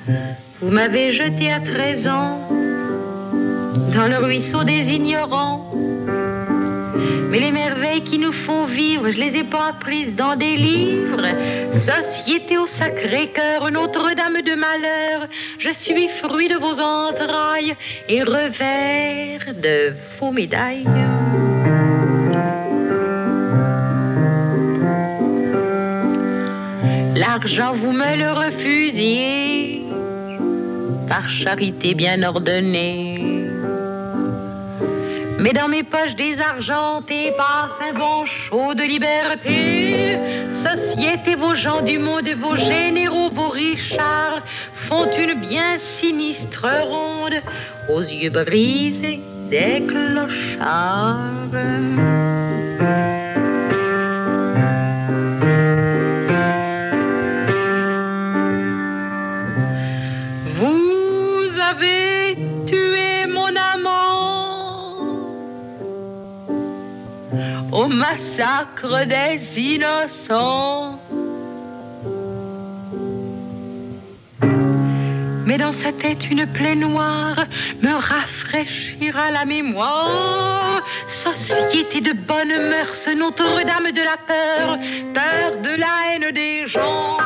Vous m'avez jeté à 13 ans dans le ruisseau des ignorants. Mais les merveilles qui nous font vivre, je les ai pas apprises dans des livres. Société au Sacré-Cœur, Notre-Dame de malheur, je suis fruit de vos entrailles et revers de vos médailles. L'argent, vous me le refusiez, par charité bien ordonnée. Mais dans mes poches désargentées passe un vent chaud de liberté. Société, vos gens du monde, vos généraux, vos richards font une bien sinistre ronde aux yeux brisés des clochards. Vous avez tué mon amant au massacre des innocents. Mais dans sa tête une plaie noire me rafraîchira la mémoire. Société de bonnes mœurs, Notre-Dame de la peur, peur de la haine des gens.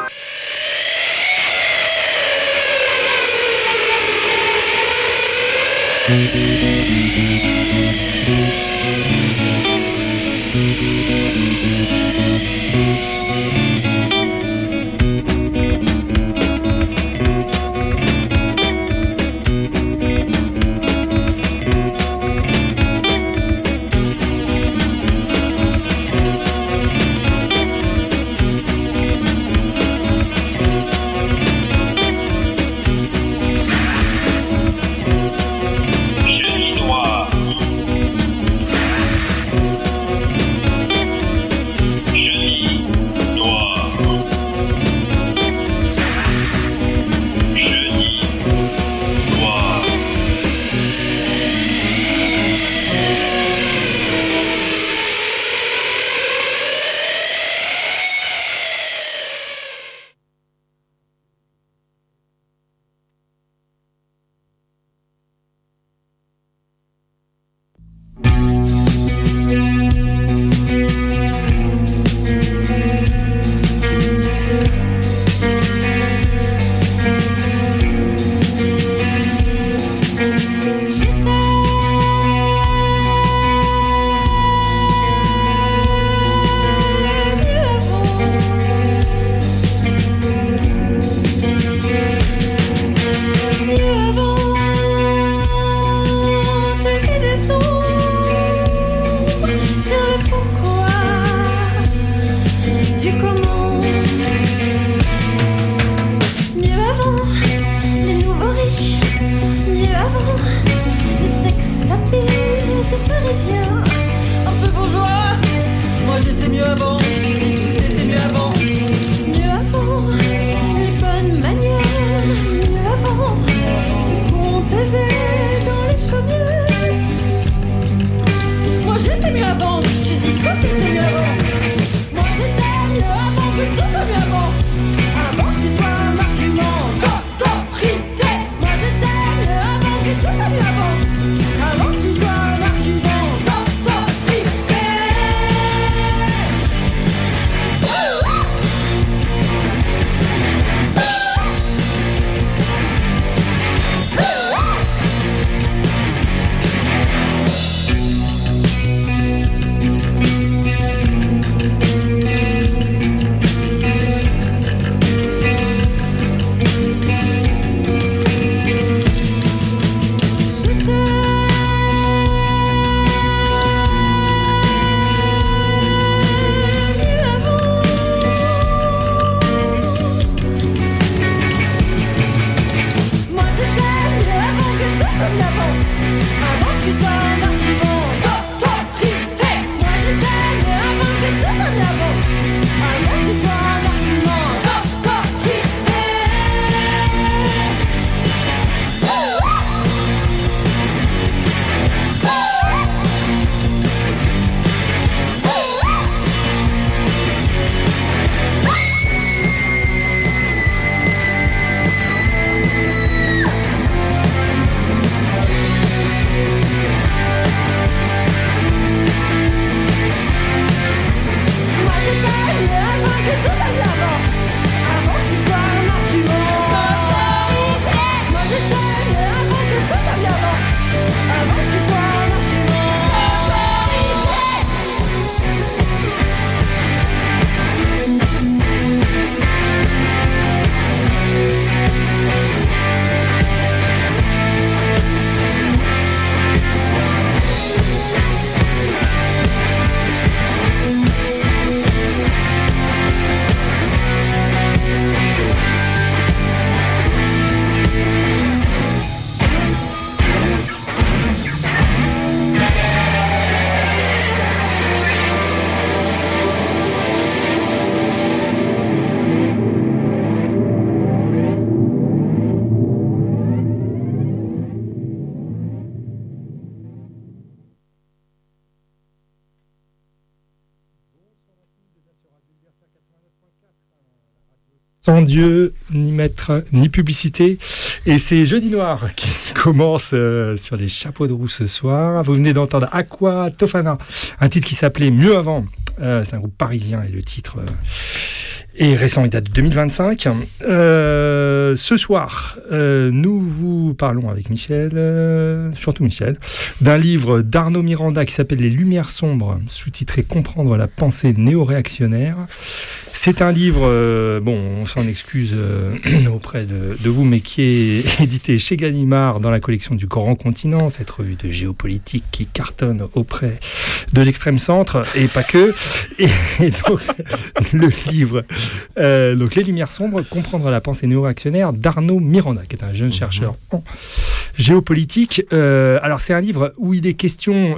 Sans Dieu, ni maître, ni publicité. Et c'est Jeudi Noir qui commence sur les chapeaux de roue ce soir. Vous venez d'entendre Aqua Tofana, un titre qui s'appelait Mieux avant. C'est un groupe parisien et le titre est récent, il date de 2025. Ce soir, nous vous parlons avec Michel, surtout Michel, d'un livre d'Arnaud Miranda qui s'appelle Les Lumières sombres, sous-titré Comprendre la pensée néo-réactionnaire. C'est un livre, on s'en excuse auprès de vous, mais qui est édité chez Gallimard dans la collection du Grand Continent, cette revue de géopolitique qui cartonne auprès de l'extrême centre, et pas que. Et donc, le livre, donc Les Lumières sombres, Comprendre la pensée néo-réactionnaire d'Arnaud Miranda, qui est un jeune chercheur en géopolitique. Alors, c'est un livre où il est question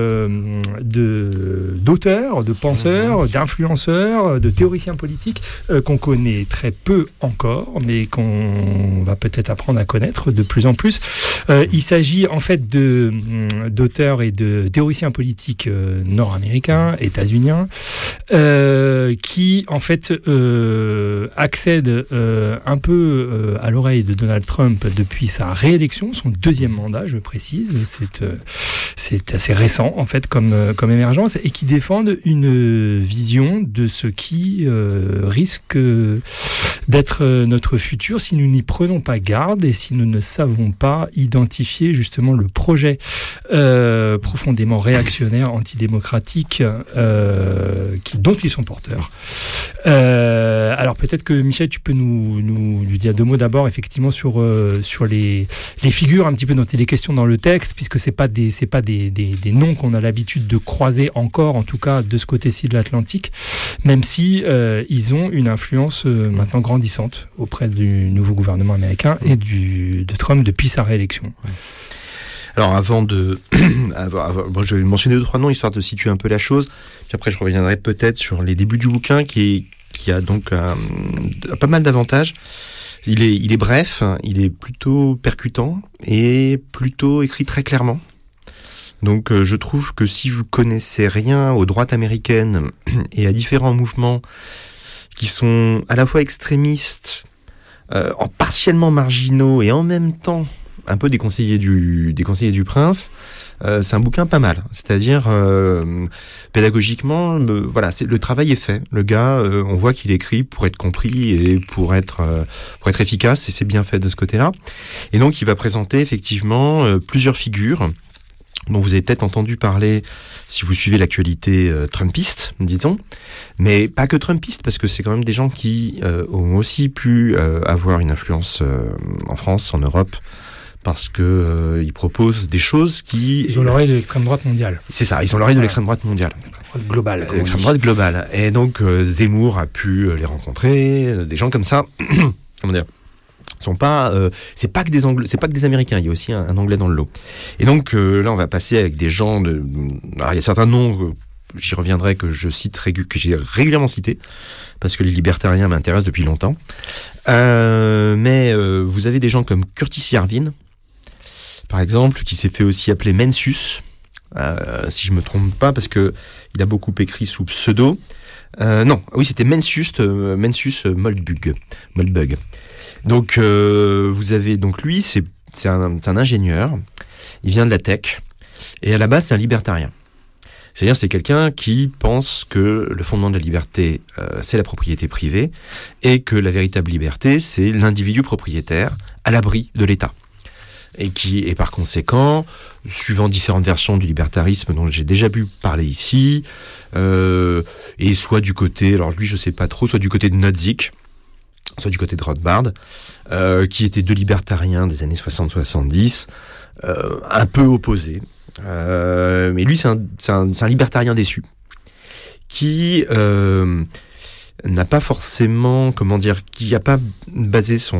d'auteurs, de penseurs, d'influenceurs, de théoriciens politiques qu'on connaît très peu encore, mais qu'on va peut-être apprendre à connaître de plus en plus. Il s'agit en fait d'auteurs et de théoriciens politiques nord-américains, états-uniens, qui en fait accèdent un peu à l'oreille de Donald Trump depuis sa réélection, son deuxième mandat, je précise. C'est assez récent en fait comme émergence, et qui défendent une vision de ce qui risque d'être notre futur si nous n'y prenons pas garde et si nous ne savons pas identifier justement le projet profondément réactionnaire, antidémocratique dont ils sont porteurs. Alors peut-être que Michel, tu peux nous dire deux mots d'abord effectivement sur les figures un petit peu dont il est question dans le texte, puisque c'est pas des noms qu'on a l'habitude de croiser encore, en tout cas de ce côté-ci de l'Atlantique, même si ils ont une influence maintenant grandissante auprès du nouveau gouvernement américain et de Trump depuis sa réélection. Alors je vais mentionner 2-3 noms histoire de situer un peu la chose, puis après je reviendrai peut-être sur les débuts du bouquin qui a donc pas mal d'avantages. Il est bref, il est plutôt percutant et plutôt écrit très clairement. Donc je trouve que si vous connaissez rien aux droites américaines et à différents mouvements qui sont à la fois extrémistes, partiellement marginaux et en même temps un peu des conseillers du prince, c'est un bouquin pas mal. C'est-à-dire pédagogiquement, le travail est fait. Le gars, on voit qu'il écrit pour être compris et pour être efficace, et c'est bien fait de ce côté-là. Et donc il va présenter effectivement plusieurs figures dont vous avez peut-être entendu parler si vous suivez l'actualité trumpiste, disons, mais pas que trumpiste, parce que c'est quand même des gens qui ont aussi pu avoir une influence en France, en Europe, parce que ils proposent des choses qui... Ils ont l'oreille de l'extrême droite mondiale. C'est ça, ils ont l'oreille de l'extrême droite mondiale. L'extrême droite globale. Et donc Zemmour a pu les rencontrer, des gens comme ça, comment dire, sont pas, c'est pas que des Américains, il y a aussi un Anglais dans le lot. Et donc là, on va passer avec des gens alors il y a certains noms, j'y reviendrai, que j'ai régulièrement cités, parce que les libertariens m'intéressent depuis longtemps. Mais vous avez des gens comme Curtis Yarvin, par exemple, qui s'est fait aussi appeler Mencius, si je me trompe pas, parce que il a beaucoup écrit sous pseudo. C'était Mencius Moldbug. Donc vous avez donc lui, c'est un ingénieur, il vient de la tech, et à la base c'est un libertarien. C'est-à-dire c'est quelqu'un qui pense que le fondement de la liberté c'est la propriété privée, et que la véritable liberté c'est l'individu propriétaire à l'abri de l'État. Et par conséquent, suivant différentes versions du libertarisme dont j'ai déjà pu parler ici, et soit du côté, alors lui je sais pas trop, soit du côté de Nozick, soit du côté de Rothbard, qui étaient deux libertariens des années 60-70, un peu opposés. Mais lui, c'est un libertarien déçu, qui n'a pas forcément, qui n'a pas basé sa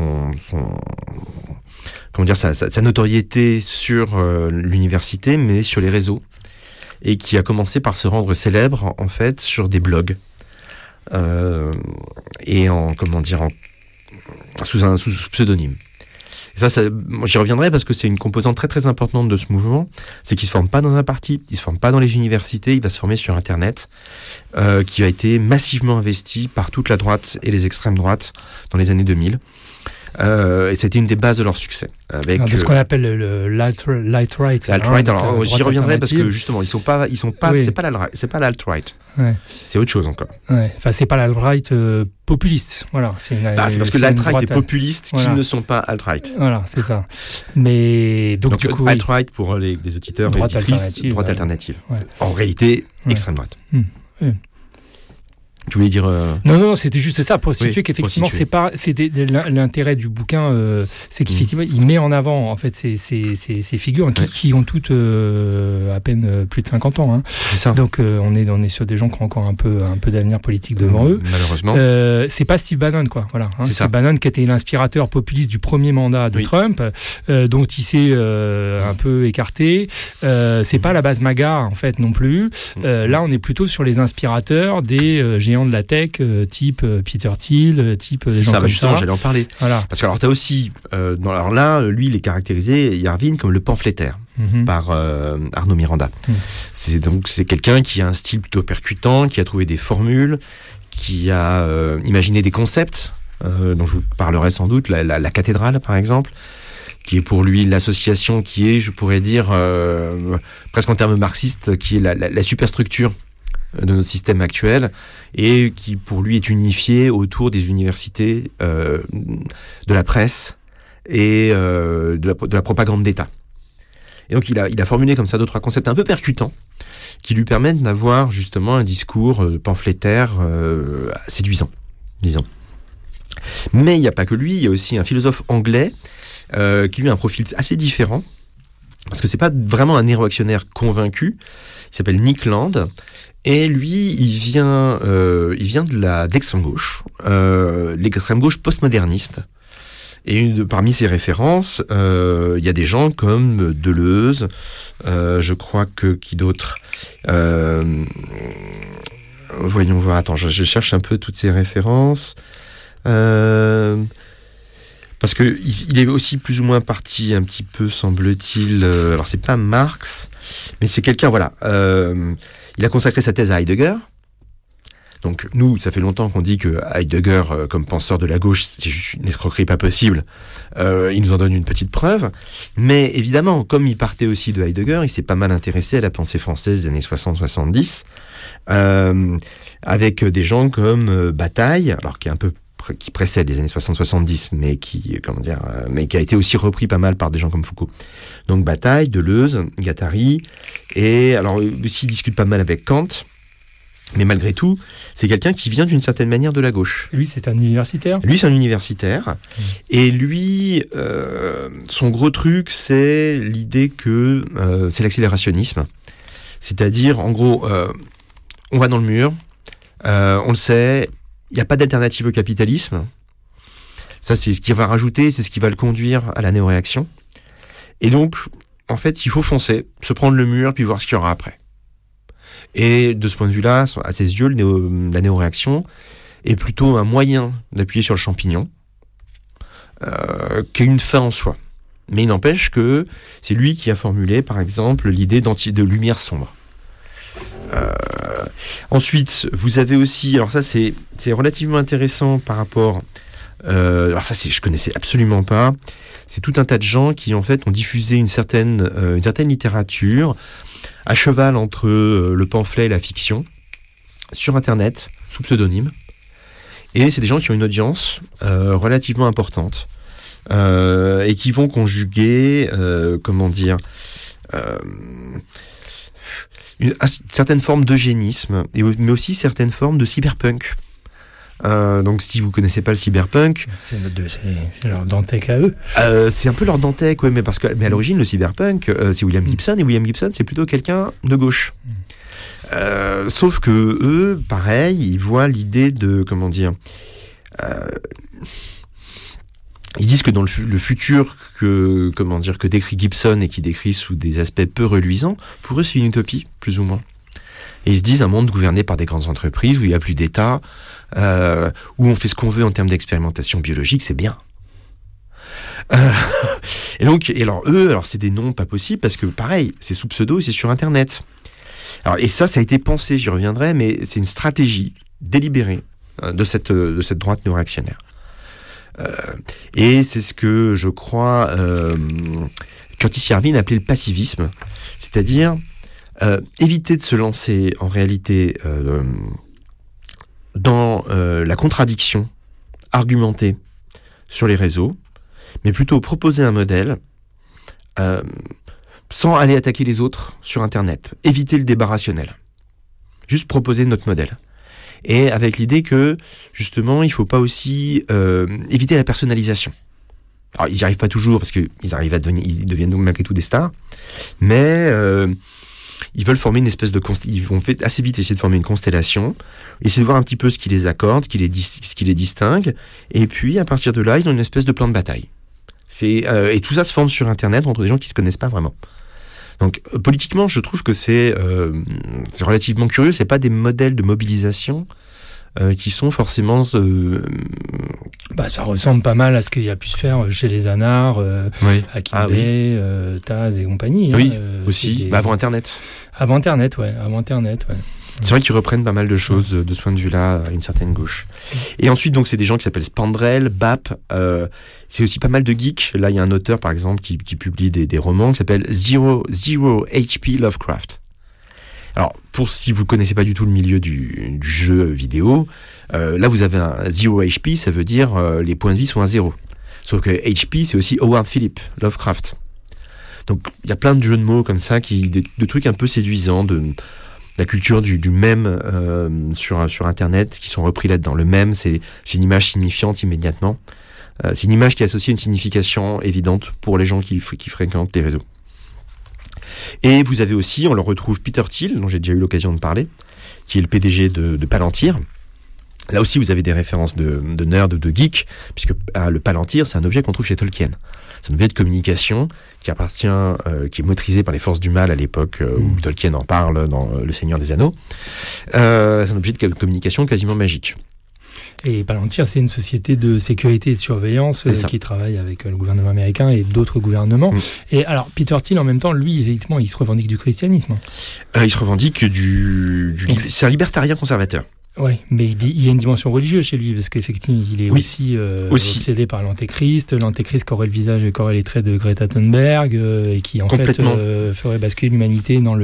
notoriété sur l'université, mais sur les réseaux, et qui a commencé par se rendre célèbre, en fait, sur des blogs. Et sous pseudonyme. Et ça, j'y reviendrai parce que c'est une composante très très importante de ce mouvement, c'est qu'il se forme pas dans un parti, il se forme pas dans les universités, il va se former sur Internet, qui a été massivement investi par toute la droite et les extrêmes droites dans les années 2000. Et c'était une des bases de leur succès. Avec de ce qu'on appelle le l'alt-right. L'alt-right, alors j'y reviendrai parce que justement, ils sont pas, oui. c'est pas l'alt-right. Ouais. C'est autre chose encore. Ouais. Enfin, c'est pas l'alt-right populiste. Voilà. C'est parce que l'alt-right est populiste qui ne sont pas alt-right. Voilà, c'est ça. Mais donc du coup, alt-right pour les auditeurs et auditrices, droite alternative. Ouais. En réalité, extrême droite. Oui. Tu voulais dire Non, c'était juste ça pour situer qu'effectivement l'intérêt du bouquin, c'est qu'effectivement il met en avant en fait ces figures qui ont toutes à peine plus de 50 ans. Hein. C'est ça. Donc on est sur des gens qui ont encore un peu d'avenir politique devant eux. Malheureusement. C'est pas Steve Bannon quoi. Voilà. Hein. C'est Steve Bannon qui était l'inspirateur populiste du premier mandat de Trump, dont il s'est un peu écarté. C'est pas la base MAGA en fait non plus. Là on est plutôt sur les inspirateurs des géants de la tech, type Peter Thiel, type des gens comme justement, ça. J'allais en parler. Voilà. Parce que alors t'as aussi, alors là, lui, il est caractérisé, Yarvin, comme le pamphlétaire par Arnaud Miranda. C'est quelqu'un qui a un style plutôt percutant, qui a trouvé des formules, qui a imaginé des concepts, dont je vous parlerai sans doute, la cathédrale, par exemple, qui est pour lui l'association qui est, je pourrais dire, presque en termes marxistes, qui est la superstructure de notre système actuel et qui pour lui est unifié autour des universités, de la presse et de la propagande d'État. Et donc il a formulé comme ça 2-3 concepts un peu percutants qui lui permettent d'avoir justement un discours pamphlétaire séduisant, disons. Mais il n'y a pas que lui, il y a aussi un philosophe anglais qui lui a un profil assez différent parce que c'est pas vraiment un néo-actionnaire convaincu. Il s'appelle Nick Land. Et lui, il vient de l'extrême gauche, l'extrême gauche postmoderniste. Et parmi ses références, il y a des gens comme Deleuze, je crois que qui d'autre. Voyons voir. Attends, je cherche un peu toutes ces références. Parce que il est aussi plus ou moins parti un petit peu, semble-t-il. Alors c'est pas Marx, mais c'est quelqu'un, voilà. Il a consacré sa thèse à Heidegger. Donc nous, ça fait longtemps qu'on dit que Heidegger, comme penseur de la gauche, c'est juste une escroquerie pas possible. Il nous en donne une petite preuve. Mais évidemment, comme il partait aussi de Heidegger, il s'est pas mal intéressé à la pensée française des années 60-70, avec des gens comme Bataille, alors qui précède les années 60-70, mais qui a été aussi repris pas mal par des gens comme Foucault. Donc Bataille, Deleuze, Guattari, et alors aussi il discute pas mal avec Kant, mais malgré tout, c'est quelqu'un qui vient d'une certaine manière de la gauche. Lui, c'est un universitaire. Et lui, son gros truc, c'est l'idée que c'est l'accélérationnisme. C'est-à-dire, en gros, on va dans le mur, on le sait, il n'y a pas d'alternative au capitalisme. Ça, c'est ce qui va rajouter, c'est ce qui va le conduire à la néoréaction. Et donc, en fait, il faut foncer, se prendre le mur, puis voir ce qu'il y aura après. Et de ce point de vue-là, à ses yeux, la néoréaction est plutôt un moyen d'appuyer sur le champignon qu'une fin en soi. Mais il n'empêche que c'est lui qui a formulé, par exemple, l'idée de lumière sombre. Ensuite, vous avez aussi, alors ça c'est relativement intéressant par rapport, alors ça je connaissais absolument pas, c'est tout un tas de gens qui en fait ont diffusé une certaine littérature à cheval entre le pamphlet et la fiction sur Internet sous pseudonyme, et c'est des gens qui ont une audience relativement importante et qui vont conjuguer une certaine forme d'eugénisme, mais aussi certaines formes de cyberpunk. Donc si vous connaissez pas le cyberpunk, c'est leur Dantec à eux. C'est un peu leur Dantec, ouais, mais à l'origine le cyberpunk, c'est William Gibson, et William Gibson c'est plutôt quelqu'un de gauche. Sauf que eux, pareil, ils voient l'idée de ils disent que dans le futur que décrit Gibson et qui décrit sous des aspects peu reluisants, pour eux c'est une utopie, plus ou moins. Et ils se disent un monde gouverné par des grandes entreprises, où il n'y a plus d'État, où on fait ce qu'on veut en termes d'expérimentation biologique, c'est bien. Et alors c'est des noms pas possibles parce que pareil, c'est sous pseudo, c'est sur Internet. Alors, et ça a été pensé, j'y reviendrai, mais c'est une stratégie délibérée de cette droite néo-réactionnaire. Et c'est ce que je crois Curtis Yarvin appelait le passivisme, c'est-à-dire éviter de se lancer en réalité dans la contradiction argumentée sur les réseaux, mais plutôt proposer un modèle sans aller attaquer les autres sur Internet. Éviter le débat rationnel. Juste proposer notre modèle. Et avec l'idée que, justement, il ne faut pas aussi éviter la personnalisation. Alors, ils n'y arrivent pas toujours, parce qu'ils deviennent donc malgré tout des stars, mais ils veulent former une espèce de... Ils vont assez vite essayer de former une constellation, essayer de voir un petit peu ce qui les accorde, ce qui les distingue, et puis, à partir de là, ils ont une espèce de plan de bataille. Et tout ça se forme sur Internet entre des gens qui ne se connaissent pas vraiment. Donc, politiquement, je trouve que c'est relativement curieux. C'est pas des modèles de mobilisation qui sont forcément... ça ressemble pas mal à ce qu'il y a pu se faire chez les Anars, à Kimbé, Taz et compagnie. Oui, aussi, avant Internet. Avant Internet, ouais. C'est vrai qu'ils reprennent pas mal de choses de ce point de vue-là à une certaine gauche. Et ensuite, donc, c'est des gens qui s'appellent Spandrel, BAP. C'est aussi pas mal de geeks. Là, il y a un auteur, par exemple, qui publie des romans qui s'appelle Zero HP Lovecraft. Alors, si vous connaissez pas du tout le milieu du jeu vidéo, là, vous avez un Zero HP, ça veut dire les points de vie sont à 0. Sauf que HP, c'est aussi Howard Phillips Lovecraft. Donc, il y a plein de jeux de mots comme ça, de trucs un peu séduisants, de la culture du mème sur Internet, qui sont repris là-dedans. Le mème, c'est une image signifiante immédiatement. C'est une image qui associe une signification évidente pour les gens qui fréquentent les réseaux. Et vous avez aussi, on le retrouve Peter Thiel, dont j'ai déjà eu l'occasion de parler, qui est le PDG de Palantir. Là aussi, vous avez des références de nerds, de geeks, puisque le Palantir, c'est un objet qu'on trouve chez Tolkien. C'est un objet de communication qui est motorisé par les forces du mal à l'époque où Tolkien en parle dans Le Seigneur des Anneaux. C'est un objet de communication quasiment magique. Et Palantir, c'est une société de sécurité et de surveillance qui travaille avec le gouvernement américain et d'autres gouvernements. Et alors, Peter Thiel, en même temps, lui, effectivement, il se revendique du christianisme. Il se revendique c'est un libertarien conservateur. Oui, mais il y a une dimension religieuse chez lui, parce qu'effectivement, il est aussi obsédé par l'antéchrist qui aurait le visage et qui aurait les traits de Greta Thunberg, et qui, en fait, ferait basculer l'humanité dans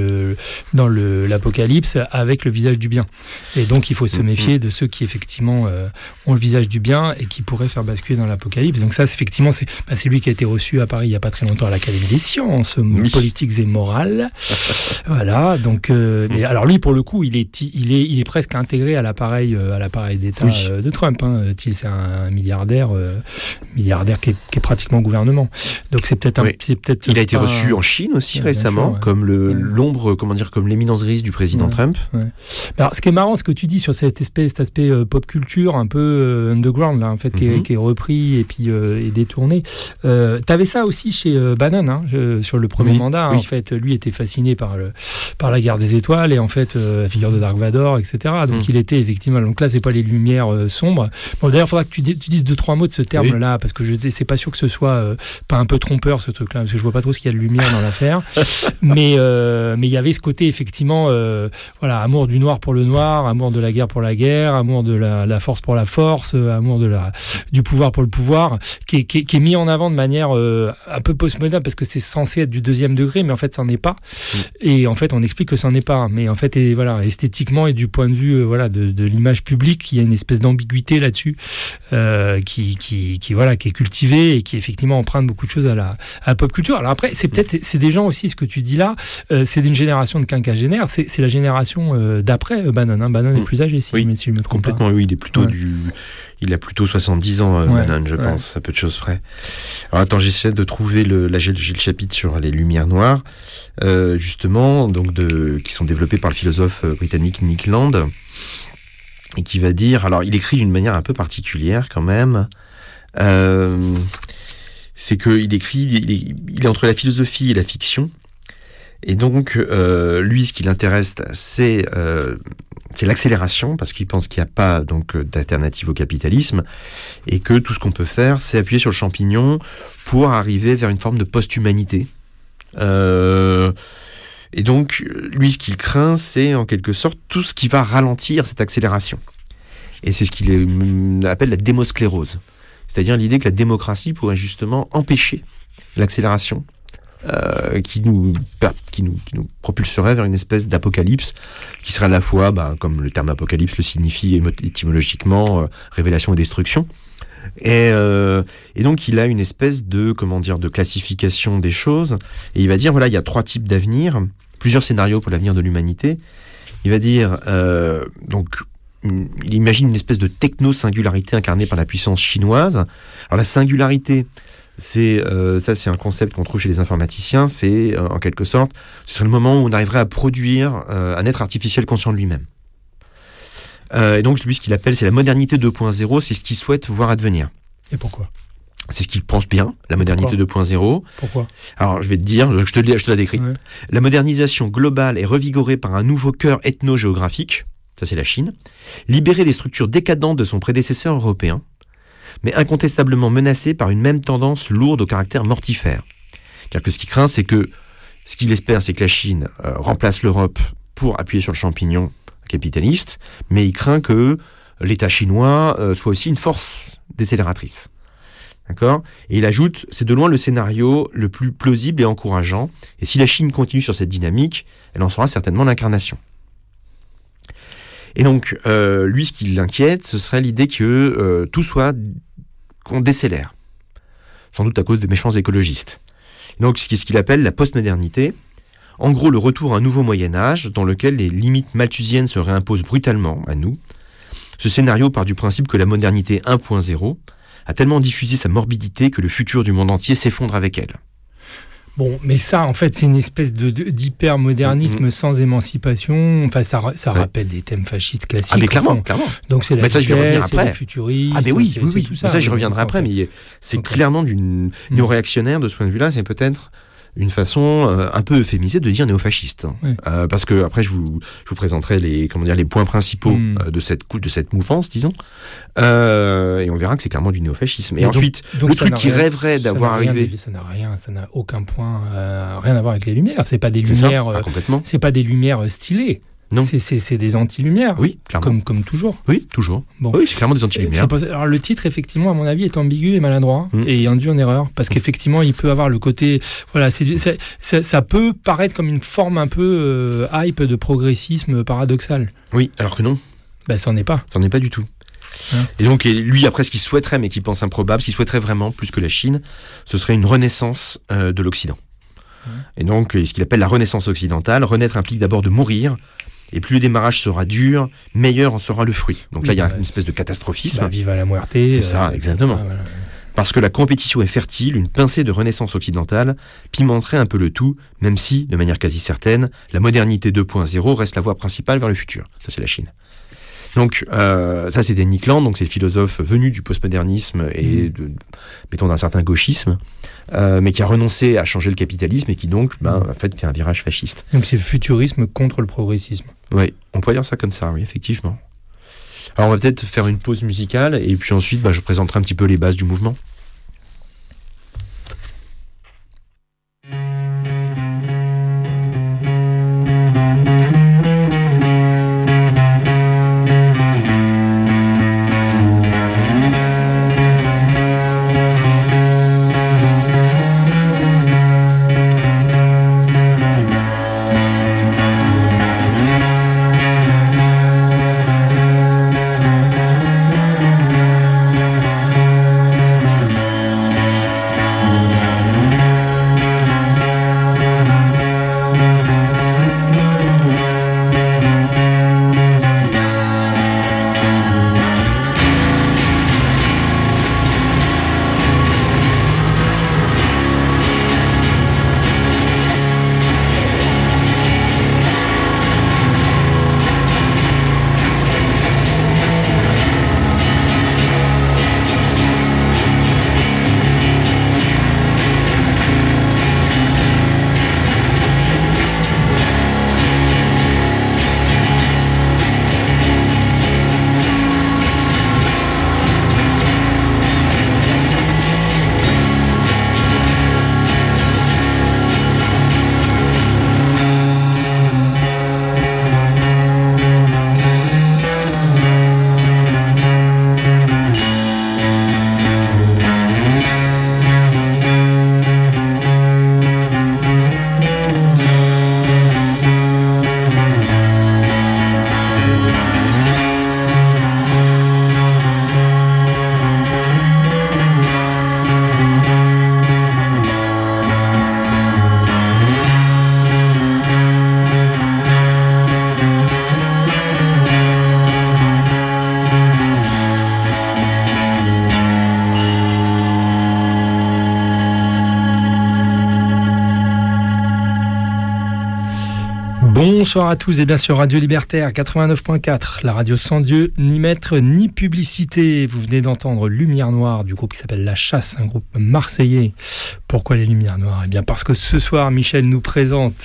l'apocalypse avec le visage du bien. Et donc, il faut se méfier de ceux qui, effectivement, ont le visage du bien et qui pourraient faire basculer dans l'apocalypse. Donc ça, effectivement, c'est lui qui a été reçu à Paris il n'y a pas très longtemps à l'Académie des sciences, politiques et morales. Voilà, donc... et alors lui, pour le coup, il est presque intégré à l'appareil d'État de Trump. Thiel, c'est un milliardaire qui est pratiquement au gouvernement. Donc c'est peut-être il a été reçu en Chine aussi récemment, comme l'ombre, comme l'éminence grise du président Trump. Ouais. Alors ce qui est marrant, ce que tu dis sur cet aspect pop culture un peu underground là, en fait, qui est repris et puis est détourné. T'avais ça aussi chez Bannon, sur le premier mandat. En fait, lui était fasciné par la guerre des étoiles et en fait la figure de Dark Vador, etc. Donc il était effectivement, donc là c'est pas les lumières sombres. Bon, d'ailleurs il faudra que tu dises 2-3 mots de ce terme là, parce que c'est pas sûr que ce soit pas un peu trompeur ce truc là, parce que je vois pas trop ce qu'il y a de lumière dans l'affaire. mais il y avait ce côté effectivement amour du noir pour le noir, amour de la guerre pour la guerre, amour de la force pour la force, amour du pouvoir pour le pouvoir, qui est mis en avant de manière un peu postmoderne, parce que c'est censé être du deuxième degré, mais en fait ça n'en est pas. Et en fait on explique que ça n'en est pas, mais en fait esthétiquement et du point de vue de l'image publique, il y a une espèce d'ambiguïté là-dessus qui est cultivée et qui effectivement emprunte beaucoup de choses à la pop culture. Alors après, c'est des gens aussi, ce que tu dis là, c'est d'une génération de quinquagénaires, c'est la génération d'après Bannon. Bannon est plus âgé, si je me trompe complètement, pas. Oui, il est plutôt il a plutôt 70 ans, Bannon, je pense, à peu de choses près. Alors attends, j'essaie de trouver j'ai le chapitre sur les lumières noires, justement, donc qui sont développés par le philosophe britannique Nick Land, et qui va dire, alors il écrit d'une manière un peu particulière quand même, c'est qu'il écrit, il est entre la philosophie et la fiction, et donc lui, ce qui l'intéresse, c'est c'est l'accélération, parce qu'il pense qu'il n'y a pas donc d'alternative au capitalisme, et que tout ce qu'on peut faire, c'est appuyer sur le champignon pour arriver vers une forme de post-humanité. Et donc, lui, ce qu'il craint, c'est en quelque sorte tout ce qui va ralentir cette accélération. Et c'est ce qu'il appelle la démosclérose. C'est-à-dire l'idée que la démocratie pourrait justement empêcher l'accélération qui nous propulserait vers une espèce d'apocalypse qui serait à la fois, comme le terme apocalypse le signifie étymologiquement, révélation et destruction. Et donc il a une espèce de classification des choses, et il va dire, voilà, il y a 3 types d'avenir, plusieurs scénarios pour l'avenir de l'humanité. Il va dire, il imagine une espèce de techno-singularité incarnée par la puissance chinoise. Alors la singularité, c'est un concept qu'on trouve chez les informaticiens, c'est en quelque sorte, ce serait le moment où on arriverait à produire un être artificiel conscient de lui-même. Et donc lui, ce qu'il appelle, c'est la modernité 2.0, c'est ce qu'il souhaite voir advenir. Et pourquoi ? C'est ce qu'il pense bien, la modernité 2.0. Pourquoi ? Alors je vais te dire, je te la décris. Ouais. La modernisation globale est revigorée par un nouveau cœur ethno-géographique, ça c'est la Chine, libérée des structures décadentes de son prédécesseur européen, mais incontestablement menacée par une même tendance lourde au caractère mortifère. C'est-à-dire que ce qu'il craint, c'est que, ce qu'il espère, c'est que la Chine remplace l'Europe pour appuyer sur le champignon capitaliste, mais il craint que l'État chinois soit aussi une force décélératrice. D'accord ? Et il ajoute, c'est de loin le scénario le plus plausible et encourageant, et si la Chine continue sur cette dynamique, elle en sera certainement l'incarnation. Et donc, lui, ce qui l'inquiète, ce serait l'idée que tout soit qu'on décélère, sans doute à cause des méchants écologistes. Et donc, ce qu'il appelle la postmodernité, en gros, le retour à un nouveau Moyen-Âge dans lequel les limites malthusiennes se réimposent brutalement à nous. Ce scénario part du principe que la modernité 1.0 a tellement diffusé sa morbidité que le futur du monde entier s'effondre avec elle. Bon, mais ça, en fait, c'est une espèce d'hyper-modernisme sans émancipation. Enfin, ça rappelle des thèmes fascistes classiques. Ah, mais clairement. Donc, c'est la vitesse, c'est le futurisme. Ah, mais oui. Tout ça, j'y reviendrai après, mais c'est clairement d'une néo-réactionnaire de ce point de vue-là. C'est peut-être une façon un peu euphémisée de dire néo-fasciste. Oui. Parce que, après, je vous présenterai les points principaux de cette mouvance, disons. Et on verra que c'est clairement du néo-fascisme. Et ensuite, le truc qui rêverait d'avoir arrivé... Ça n'a aucun point, rien à voir avec les lumières. C'est pas des lumières, c'est pas des lumières stylées. Non. C'est des anti-lumières. Oui, clairement. Comme toujours. Oui, toujours. Bon. Oui, c'est clairement des anti-lumières. Alors, le titre, effectivement, à mon avis, est ambigu et maladroit et induit en erreur. Parce qu'effectivement, il peut avoir le côté... Voilà, ça peut paraître comme une forme un peu hype de progressisme paradoxal. Oui, alors que non. Ça n'en est pas. Ça n'en est pas du tout. Et donc, lui, après, ce qu'il souhaiterait, mais qu'il pense improbable, ce qu'il souhaiterait vraiment, plus que la Chine, ce serait une renaissance de l'Occident. Et donc, ce qu'il appelle la renaissance occidentale. Renaître implique d'abord de mourir. Et plus le démarrage sera dur, meilleur en sera le fruit. Donc là, il y a une espèce de catastrophisme. Viva la muerte. C'est ça, exactement. Voilà. Parce que la compétition est fertile, une pincée de renaissance occidentale pimenterait un peu le tout, même si, de manière quasi certaine, la modernité 2.0 reste la voie principale vers le futur. Ça, c'est la Chine. Donc, ça, c'est Danny Land, donc c'est le philosophe venu du postmodernisme et mettons, d'un certain gauchisme, mais qui a renoncé à changer le capitalisme et qui donc, en fait, fait un virage fasciste. Donc, c'est le futurisme contre le progressisme. Oui, on peut dire ça comme ça, oui, effectivement. Alors, on va peut-être faire une pause musicale et puis ensuite, je présenterai un petit peu les bases du mouvement. Bonsoir à tous et bien sûr Radio Libertaire 89.4, la radio sans Dieu, ni maître, ni publicité. Vous venez d'entendre Lumière Noire du groupe qui s'appelle La Chasse, un groupe marseillais. Pourquoi les Lumières Noires ? Eh bien parce que ce soir, Michel nous présente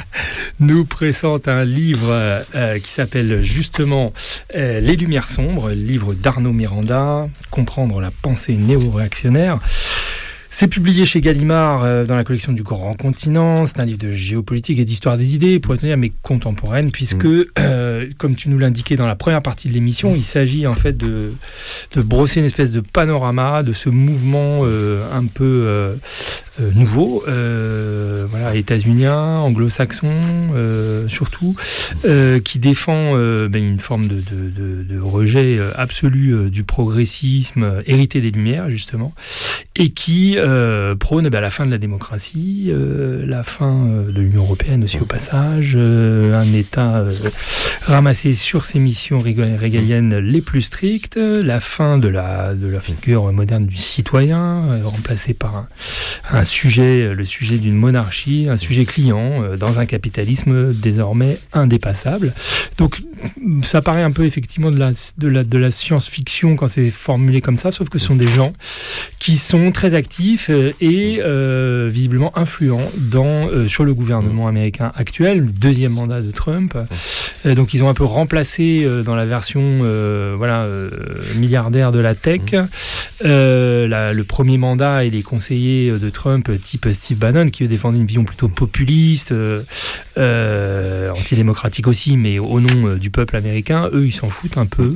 un livre qui s'appelle justement Les Lumières Sombres, livre d'Arnaud Miranda, Comprendre la pensée néo-réactionnaire. C'est publié chez Gallimard dans la collection du Grand Continent. C'est un livre de géopolitique et d'histoire des idées, pour être honnête, mais contemporaine, puisque, comme tu nous l'indiquais dans la première partie de l'émission, il s'agit en fait de brosser une espèce de panorama de ce mouvement un peu nouveau, voilà, états-unien, anglo-saxon, surtout, qui défend une forme de rejet absolu du progressisme hérité des Lumières, justement, et qui prône la fin de la démocratie, la fin de l'Union européenne aussi au passage, un État ramassé sur ses missions régaliennes les plus strictes, la fin de la figure moderne du citoyen, remplacé par le sujet d'une monarchie, un sujet client dans un capitalisme désormais indépassable. Donc ça paraît un peu effectivement de la science-fiction quand c'est formulé comme ça, sauf que ce sont des gens qui sont très actifs et visiblement influents sur le gouvernement américain actuel, le deuxième mandat de Trump. Donc ils ont un peu remplacé dans la version milliardaire de la tech le premier mandat et les conseillers de Trump type Steve Bannon qui défendait une vision plutôt populiste, antidémocratique aussi, mais au nom du peuple américain. Eux, ils s'en foutent un peu.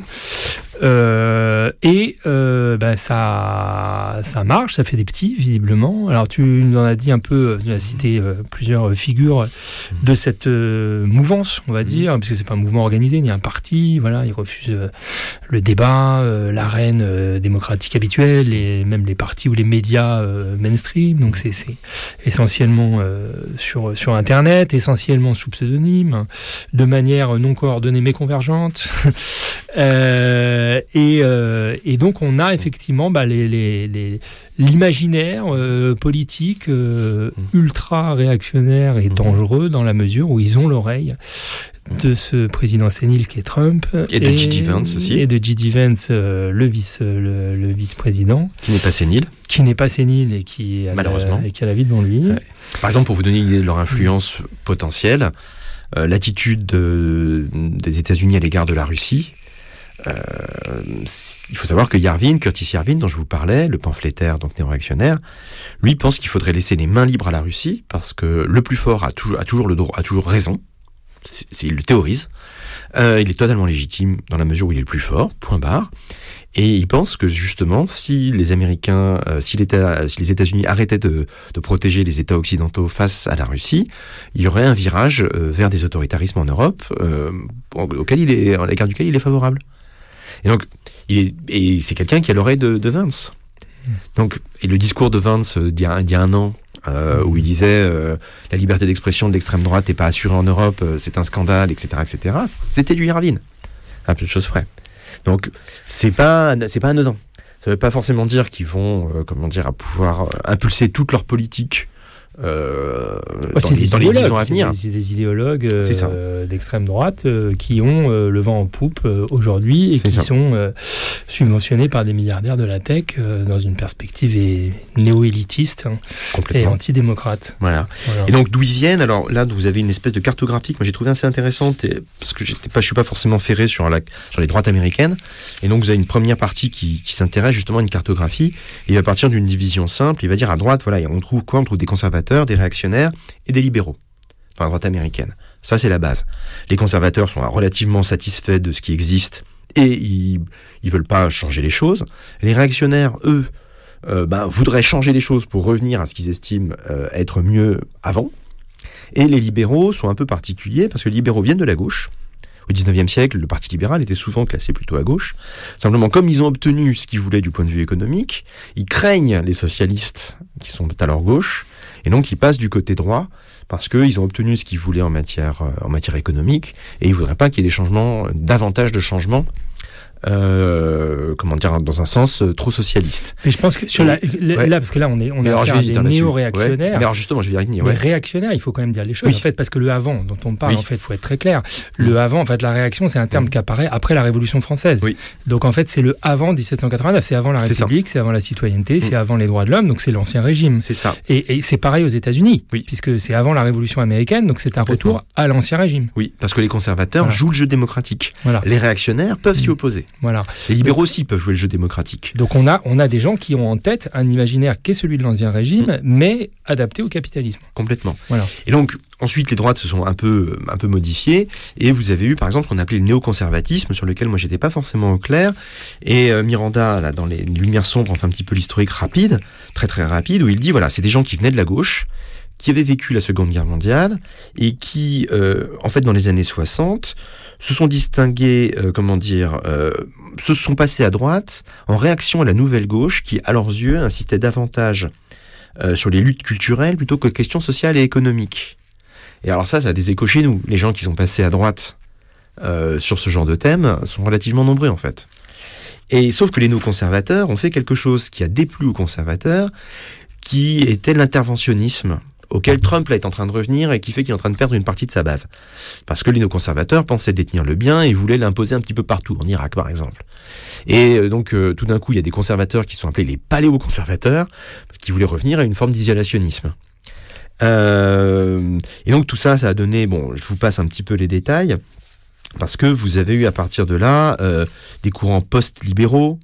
Ça marche, ça fait des petits visiblement. Alors tu nous en as dit un peu, tu as cité plusieurs figures de cette mouvance, on va dire, parce que c'est pas un mouvement organisé ni un parti. Voilà, ils refusent le débat, l'arène démocratique habituelle et même les partis ou les médias mainstream. Donc c'est essentiellement sur Internet, essentiellement sous pseudonyme, de manière non coordonnée mais convergente. Et donc on a effectivement l'imaginaire politique ultra réactionnaire et dangereux dans la mesure où ils ont l'oreille de ce président sénile qui est Trump et de J.D. Vance aussi, et de J.D. Vance, le vice-président qui n'est pas sénile et qui malheureusement a la vie devant lui. Ouais. Par exemple, pour vous donner une idée de leur influence potentielle, l'attitude des États-Unis à l'égard de la Russie. Il faut savoir que Curtis Yarvin, dont je vous parlais, le pamphlétaire donc néo-réactionnaire, lui pense qu'il faudrait laisser les mains libres à la Russie parce que le plus fort a toujours raison. Il le théorise. Il est totalement légitime dans la mesure où il est le plus fort. Point barre. Et il pense que justement, si les Américains, si les États-Unis arrêtaient de protéger les États occidentaux face à la Russie, il y aurait un virage vers des autoritarismes en Europe, à l'égard duquel il est favorable. Et donc, c'est quelqu'un qui a l'oreille de Vance. Donc, et le discours de Vance d'il y a un an, où il disait la liberté d'expression de l'extrême droite n'est pas assurée en Europe, c'est un scandale, etc., c'était du Yarvin, à peu de choses près. Donc c'est pas anodin. Ça veut pas forcément dire qu'ils vont à pouvoir impulser toute leur politique dans les 10 ans à venir. C'est des idéologues d'extrême droite qui ont le vent en poupe aujourd'hui et qui sont subventionnés par des milliardaires de la tech dans une perspective néo-élitiste et antidémocrate. Voilà. Et donc d'où ils viennent, alors là vous avez une espèce de cartographie que moi j'ai trouvé assez intéressante parce que je suis pas forcément ferré sur les droites américaines, et donc vous avez une première partie qui s'intéresse justement à une cartographie, et il va partir d'une division simple, il va dire à droite, voilà, on trouve quoi ? On trouve des conservateurs, des réactionnaires et des libéraux dans la droite américaine. Ça, c'est la base. Les conservateurs sont relativement satisfaits de ce qui existe et ils veulent pas changer les choses. Les réactionnaires, eux, voudraient changer les choses pour revenir à ce qu'ils estiment être mieux avant. Et les libéraux sont un peu particuliers parce que les libéraux viennent de la gauche. Au XIXe siècle, le Parti libéral était souvent classé plutôt à gauche. Simplement, comme ils ont obtenu ce qu'ils voulaient du point de vue économique, ils craignent les socialistes qui sont à leur gauche, et donc ils passent du côté droit parce qu'ils ont obtenu ce qu'ils voulaient en matière économique, et ils voudraient pas qu'il y ait davantage de changements dans un sens trop socialiste. Mais je pense que là, parce que là, on est affaire à des néo-réactionnaires. Mais alors justement, je vais y revenir. Mais réactionnaires, il faut quand même dire les choses. En fait, parce que le avant dont on parle, en fait, il faut être très clair. Le avant, en fait, la réaction, c'est un terme qui apparaît après la Révolution française. Donc, en fait, c'est le avant 1789. C'est avant la République, c'est avant la citoyenneté, c'est avant les droits de l'homme. Donc, c'est l'Ancien Régime. C'est ça. Et c'est pareil aux États-Unis, puisque c'est avant la Révolution américaine. Donc, c'est un retour à l'Ancien Régime. Oui, parce que les conservateurs jouent le jeu démocratique. Les réactionnaires peuvent s'y opposer. Les libéraux aussi peuvent jouer le jeu démocratique. Donc on a des gens qui ont en tête un imaginaire qui est celui de l'Ancien Régime, mais adapté au capitalisme. Complètement. Et donc ensuite les droites se sont un peu modifiées, et vous avez eu par exemple ce qu'on appelait le néoconservatisme, sur lequel moi j'étais pas forcément au clair, et Miranda là dans les Lumières sombres fait un petit peu l'historique rapide, très très rapide, où il dit voilà, c'est des gens qui venaient de la gauche, qui avaient vécu la Seconde Guerre mondiale, et qui en fait dans les années 60 se sont distingués, se sont passés à droite en réaction à la nouvelle gauche qui, à leurs yeux, insistait davantage sur les luttes culturelles plutôt que questions sociales et économiques. Et alors ça a des échos chez nous. Les gens qui sont passés à droite sur ce genre de thème sont relativement nombreux en fait. Et sauf que les néoconservateurs ont fait quelque chose qui a déplu aux conservateurs, qui était l'interventionnisme, auquel Trump là est en train de revenir et qui fait qu'il est en train de perdre une partie de sa base. Parce que les néoconservateurs pensaient détenir le bien et voulaient l'imposer un petit peu partout, en Irak par exemple. Et donc tout d'un coup, il y a des conservateurs qui sont appelés les paléoconservateurs, parce qu'ils voulaient revenir à une forme d'isolationnisme. Et donc tout ça a donné, je vous passe un petit peu les détails, parce que vous avez eu à partir de là des courants post-libéraux,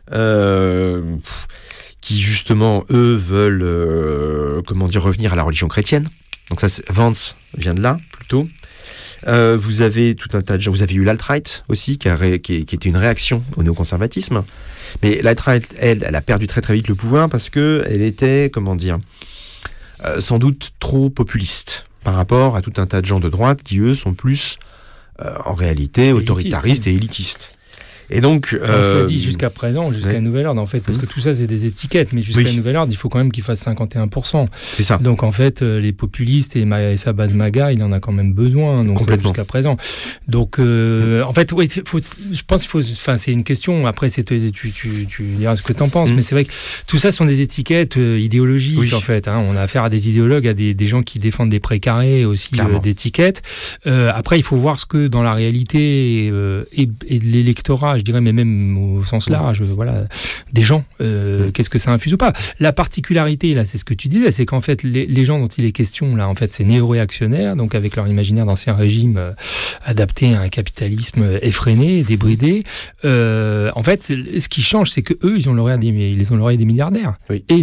qui justement, eux, veulent revenir à la religion chrétienne. Donc ça, Vance vient de là, plutôt. Vous avez tout un tas de gens. Vous avez eu l'alt-right aussi, qui était une réaction au néoconservatisme. Mais l'alt-right, elle a perdu très très vite le pouvoir parce que elle était, sans doute trop populiste par rapport à tout un tas de gens de droite qui, eux, sont plus, en réalité, autoritaristes et élitistes. Et donc, on se l'a dit jusqu'à présent, jusqu'à nouvel ordre en fait, parce que tout ça c'est des étiquettes, mais jusqu'à nouvel ordre, il faut quand même qu'il fasse 51%. C'est ça. Donc en fait, les populistes et sa base MAGA, il en a quand même besoin. Donc jusqu'à présent. Donc en fait, je pense qu'il faut. Enfin, c'est une question. Après, tu diras ce que t'en penses, mais c'est vrai que tout ça sont des étiquettes idéologiques en fait. On a affaire à des idéologues, à des gens qui défendent des précarés aussi d'étiquettes. Après, il faut voir ce que dans la réalité et de l'électorat, je dirais, mais même au sens large, des gens, qu'est-ce que ça infuse ou pas. La particularité, là, c'est ce que tu disais, c'est qu'en fait, les gens dont il est question, là, en fait, c'est néo-réactionnaires, donc avec leur imaginaire d'ancien régime adapté à un capitalisme effréné, débridé. En fait, ce qui change, c'est que eux, ils ont l'oreille des milliardaires.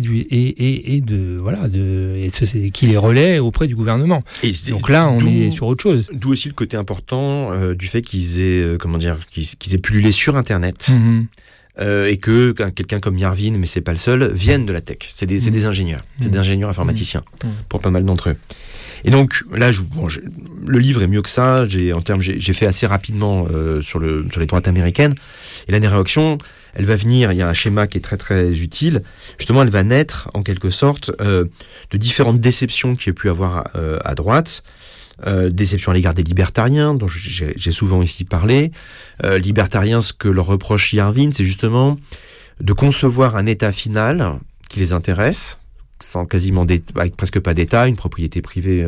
Qui les relaient auprès du gouvernement. Donc là, on est sur autre chose. D'où aussi le côté important du fait qu'ils aient, qu'ils aient pullulé sur Internet, et que quelqu'un comme Yarvin, mais c'est pas le seul, viennent de la tech. C'est des ingénieurs, c'est des ingénieurs informaticiens, pour pas mal d'entre eux. Et donc là, le livre est mieux que ça. J'ai fait assez rapidement sur les droites américaines. Et la réaction, elle va venir. Il y a un schéma qui est très très utile. Justement, elle va naître en quelque sorte de différentes déceptions qu'il y a pu avoir à droite. Déception à l'égard des libertariens, dont j'ai souvent ici parlé. Libertariens, ce que leur reproche Yarvin, c'est justement de concevoir un État final qui les intéresse, sans avec presque pas d'État, une propriété privée,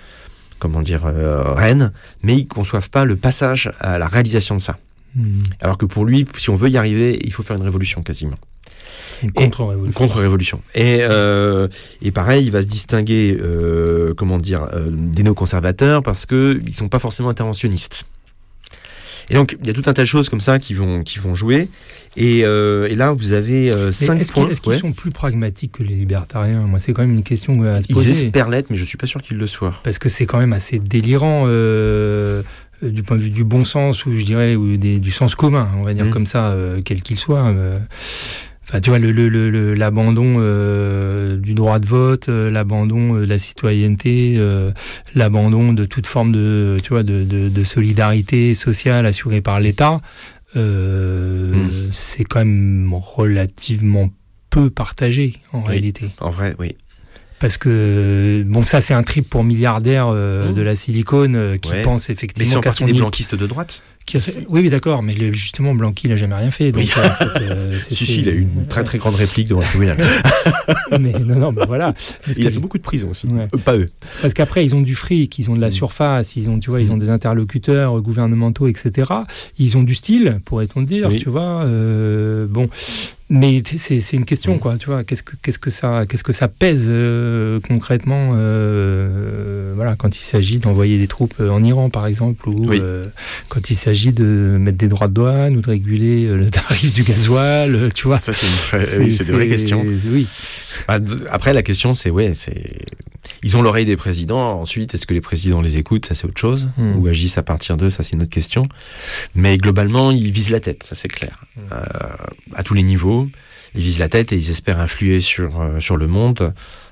reine, mais ils conçoivent pas le passage à la réalisation de ça. Alors que pour lui, si on veut y arriver, il faut faire une révolution quasiment. Une contre-révolution. Et pareil, il va se distinguer, des néoconservateurs parce que ils sont pas forcément interventionnistes. Et donc, il y a tout un tas de choses comme ça qui vont jouer. Et là, vous avez 5 points. Est-ce qu'ils sont plus pragmatiques que les libertariens ? Moi, c'est quand même une question à se poser. Ils espèrent l'être, mais je suis pas sûr qu'ils le soient. Parce que c'est quand même assez délirant du point de vue du bon sens, ou je dirais, du sens commun, on va dire comme ça, quel qu'il soit. Enfin, tu vois, l'abandon du droit de vote, l'abandon de la citoyenneté, l'abandon de toute forme de solidarité sociale assurée par l'État, c'est quand même relativement peu partagé en réalité. En vrai, oui. Parce que, bon, ça, c'est un trip pour milliardaires de la silicone qui pensent effectivement... Mais c'est en partie des blanquistes de droite. Oui, d'accord, mais justement, Blanqui, il n'a jamais rien fait. Donc, si, il a eu une très très grande réplique devant le tribunal. Mais non, voilà. Il a fait beaucoup de prison aussi. Pas eux. Parce qu'après, ils ont du fric, ils ont de la surface, ils ont des interlocuteurs gouvernementaux, etc. Ils ont du style, pourrait-on dire, tu vois. Bon. Mais c'est une question, quoi, tu vois, qu'est-ce que ça pèse concrètement, voilà, quand il s'agit d'envoyer des troupes en Iran, par exemple, ou quand il s'agit de mettre des droits de douane ou de réguler le tarif du gasoil, tu vois. Ça, c'est des vraies questions. Oui. Après, la question, ils ont l'oreille des présidents. Ensuite, est-ce que les présidents les écoutent? Ça, c'est autre chose. Ou agissent à partir d'eux, ça, c'est une autre question. Mais globalement, ils visent la tête, ça, c'est clair. À tous les niveaux. Ils visent la tête et ils espèrent influer sur le monde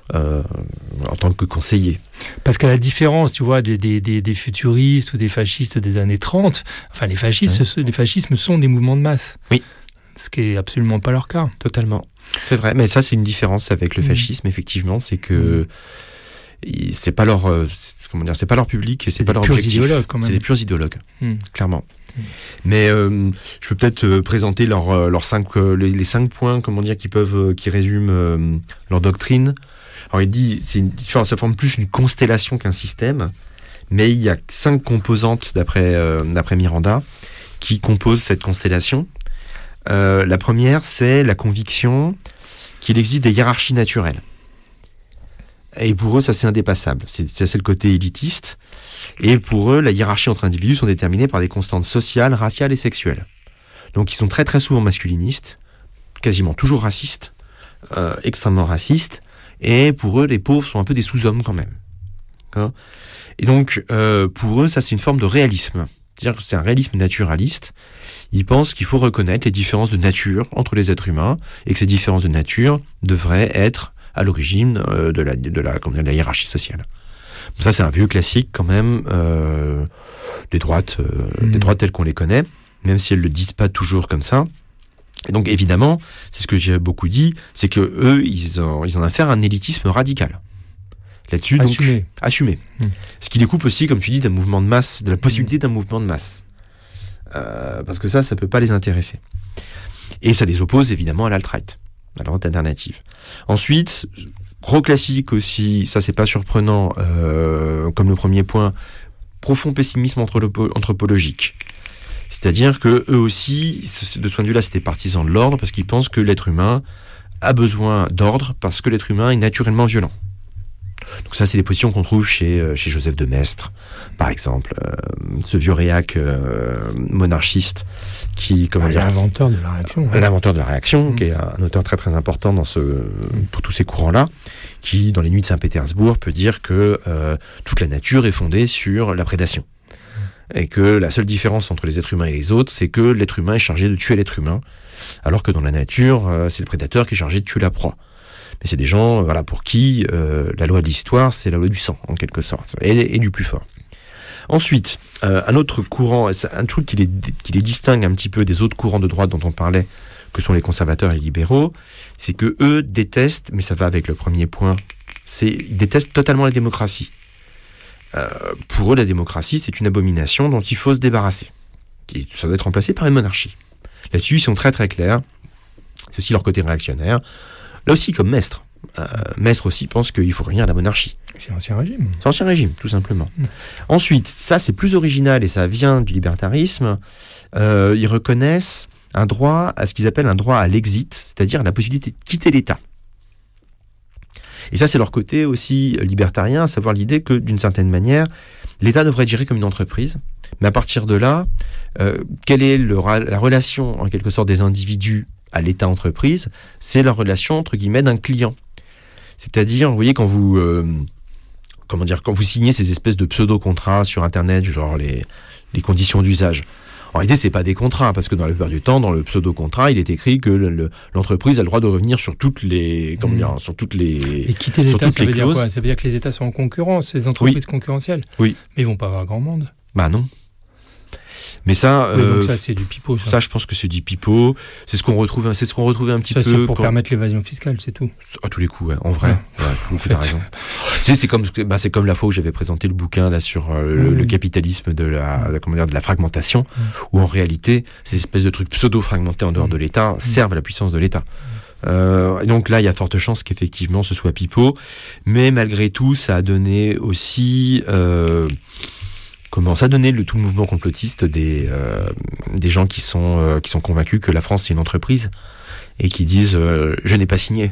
en tant que conseillers. Parce qu'à la différence, tu vois, des futuristes ou des fascistes des années 30, enfin, les fascismes sont des mouvements de masse. Oui. Ce qui est absolument pas leur cas. Totalement. C'est vrai, mais ça, c'est une différence avec le fascisme, effectivement, c'est que c'est pas leur c'est pas leur public et c'est pas leur objectif. C'est des purs idéologues, clairement. Mais je peux peut-être présenter les 5 points, qui résument leur doctrine. Alors il dit, ça forme plus une constellation qu'un système, mais il y a 5 composantes d'après Miranda qui composent cette constellation. La première, c'est la conviction qu'il existe des hiérarchies naturelles. Et pour eux, ça c'est indépassable. C'est le côté élitiste. Et pour eux, la hiérarchie entre individus sont déterminées par des constantes sociales, raciales et sexuelles. Donc ils sont très très souvent masculinistes, quasiment toujours racistes, extrêmement racistes. Et pour eux, les pauvres sont un peu des sous-hommes quand même. Hein ? Et donc pour eux, ça c'est une forme de réalisme. C'est-à-dire que c'est un réalisme naturaliste. Ils pensent qu'il faut reconnaître les différences de nature entre les êtres humains et que ces différences de nature devraient être à l'origine de la hiérarchie sociale. Ça, c'est un vieux classique quand même des droites telles qu'on les connaît, même si elles le disent pas toujours comme ça. Et donc évidemment, c'est ce que j'ai beaucoup dit, c'est que eux, ils en affaire un élitisme radical. Là-dessus, assumé. Ce qui les coupe aussi, comme tu dis, d'un mouvement de masse, de la possibilité d'un mouvement de masse. Parce que ça peut pas les intéresser. Et ça les oppose évidemment à l'alt-right, à la droite alternative. Ensuite, gros classique aussi, ça c'est pas surprenant, comme le premier point, profond pessimisme anthropologique. C'est-à-dire que eux aussi, de ce point de vue-là, c'était partisans de l'ordre, parce qu'ils pensent que l'être humain a besoin d'ordre, parce que l'être humain est naturellement violent. Donc ça, c'est des positions qu'on trouve chez Joseph de Maistre, par exemple, ce vieux réac monarchiste qui, l'inventeur de la réaction. L'inventeur de la réaction, qui est un auteur très très important pour tous ces courants-là, qui, dans les nuits de Saint-Pétersbourg, peut dire que toute la nature est fondée sur la prédation. Et que la seule différence entre les êtres humains et les autres, c'est que l'être humain est chargé de tuer l'être humain, alors que dans la nature, c'est le prédateur qui est chargé de tuer la proie. Mais c'est des gens, pour qui la loi de l'histoire, c'est la loi du sang, en quelque sorte, et du plus fort. Ensuite, un autre courant, un truc qui les distingue un petit peu des autres courants de droite dont on parlait, que sont les conservateurs et les libéraux, c'est que eux détestent, mais ça va avec le premier point, ils détestent totalement la démocratie. Pour eux, la démocratie, c'est une abomination dont il faut se débarrasser. Ça doit être remplacé par une monarchie. Là-dessus, ils sont très très clairs. C'est aussi leur côté réactionnaire. Là aussi, comme Maistre. Maistre aussi pense qu'il ne faut rien à la monarchie. C'est l'Ancien Régime. C'est l'Ancien Régime, tout simplement. Ensuite, ça c'est plus original et ça vient du libertarisme. Ils reconnaissent un droit à ce qu'ils appellent un droit à l'exit, c'est-à-dire la possibilité de quitter l'État. Et ça, c'est leur côté aussi libertarien, à savoir l'idée que, d'une certaine manière, l'État devrait être géré comme une entreprise. Mais à partir de là, quelle est la relation, en quelque sorte, des individus à l'État-entreprise? C'est la relation, entre guillemets, d'un client. C'est-à-dire, vous voyez, quand vous signez ces espèces de pseudo-contrats sur Internet, genre les conditions d'usage. En réalité, c'est pas des contrats, parce que dans la plupart du temps, dans le pseudo-contrat, il est écrit que l'entreprise a le droit de revenir sur toutes les, Et quitter l'État, ça veut dire quoi? Ça veut dire que les États sont en concurrence, ces entreprises concurrentielles. Oui. Mais ils vont pas avoir grand monde. Bah non. Mais ça, donc ça c'est du pipeau. Ça, je pense que c'est du pipeau. C'est ce qu'on retrouvait un petit peu. C'est pour permettre l'évasion fiscale, c'est tout. À tous les coups, en vrai. T'as raison. C'est comme la fois où j'avais présenté le bouquin là sur le capitalisme de la fragmentation, où en réalité, ces espèces de trucs pseudo-fragmentés en dehors de l'État servent à la puissance de l'État. Et donc là, il y a forte chance qu'effectivement ce soit pipeau, mais malgré tout, ça a donné aussi. Ça a donné tout le mouvement complotiste des gens qui sont convaincus que la France c'est une entreprise et qui disent je n'ai pas signé.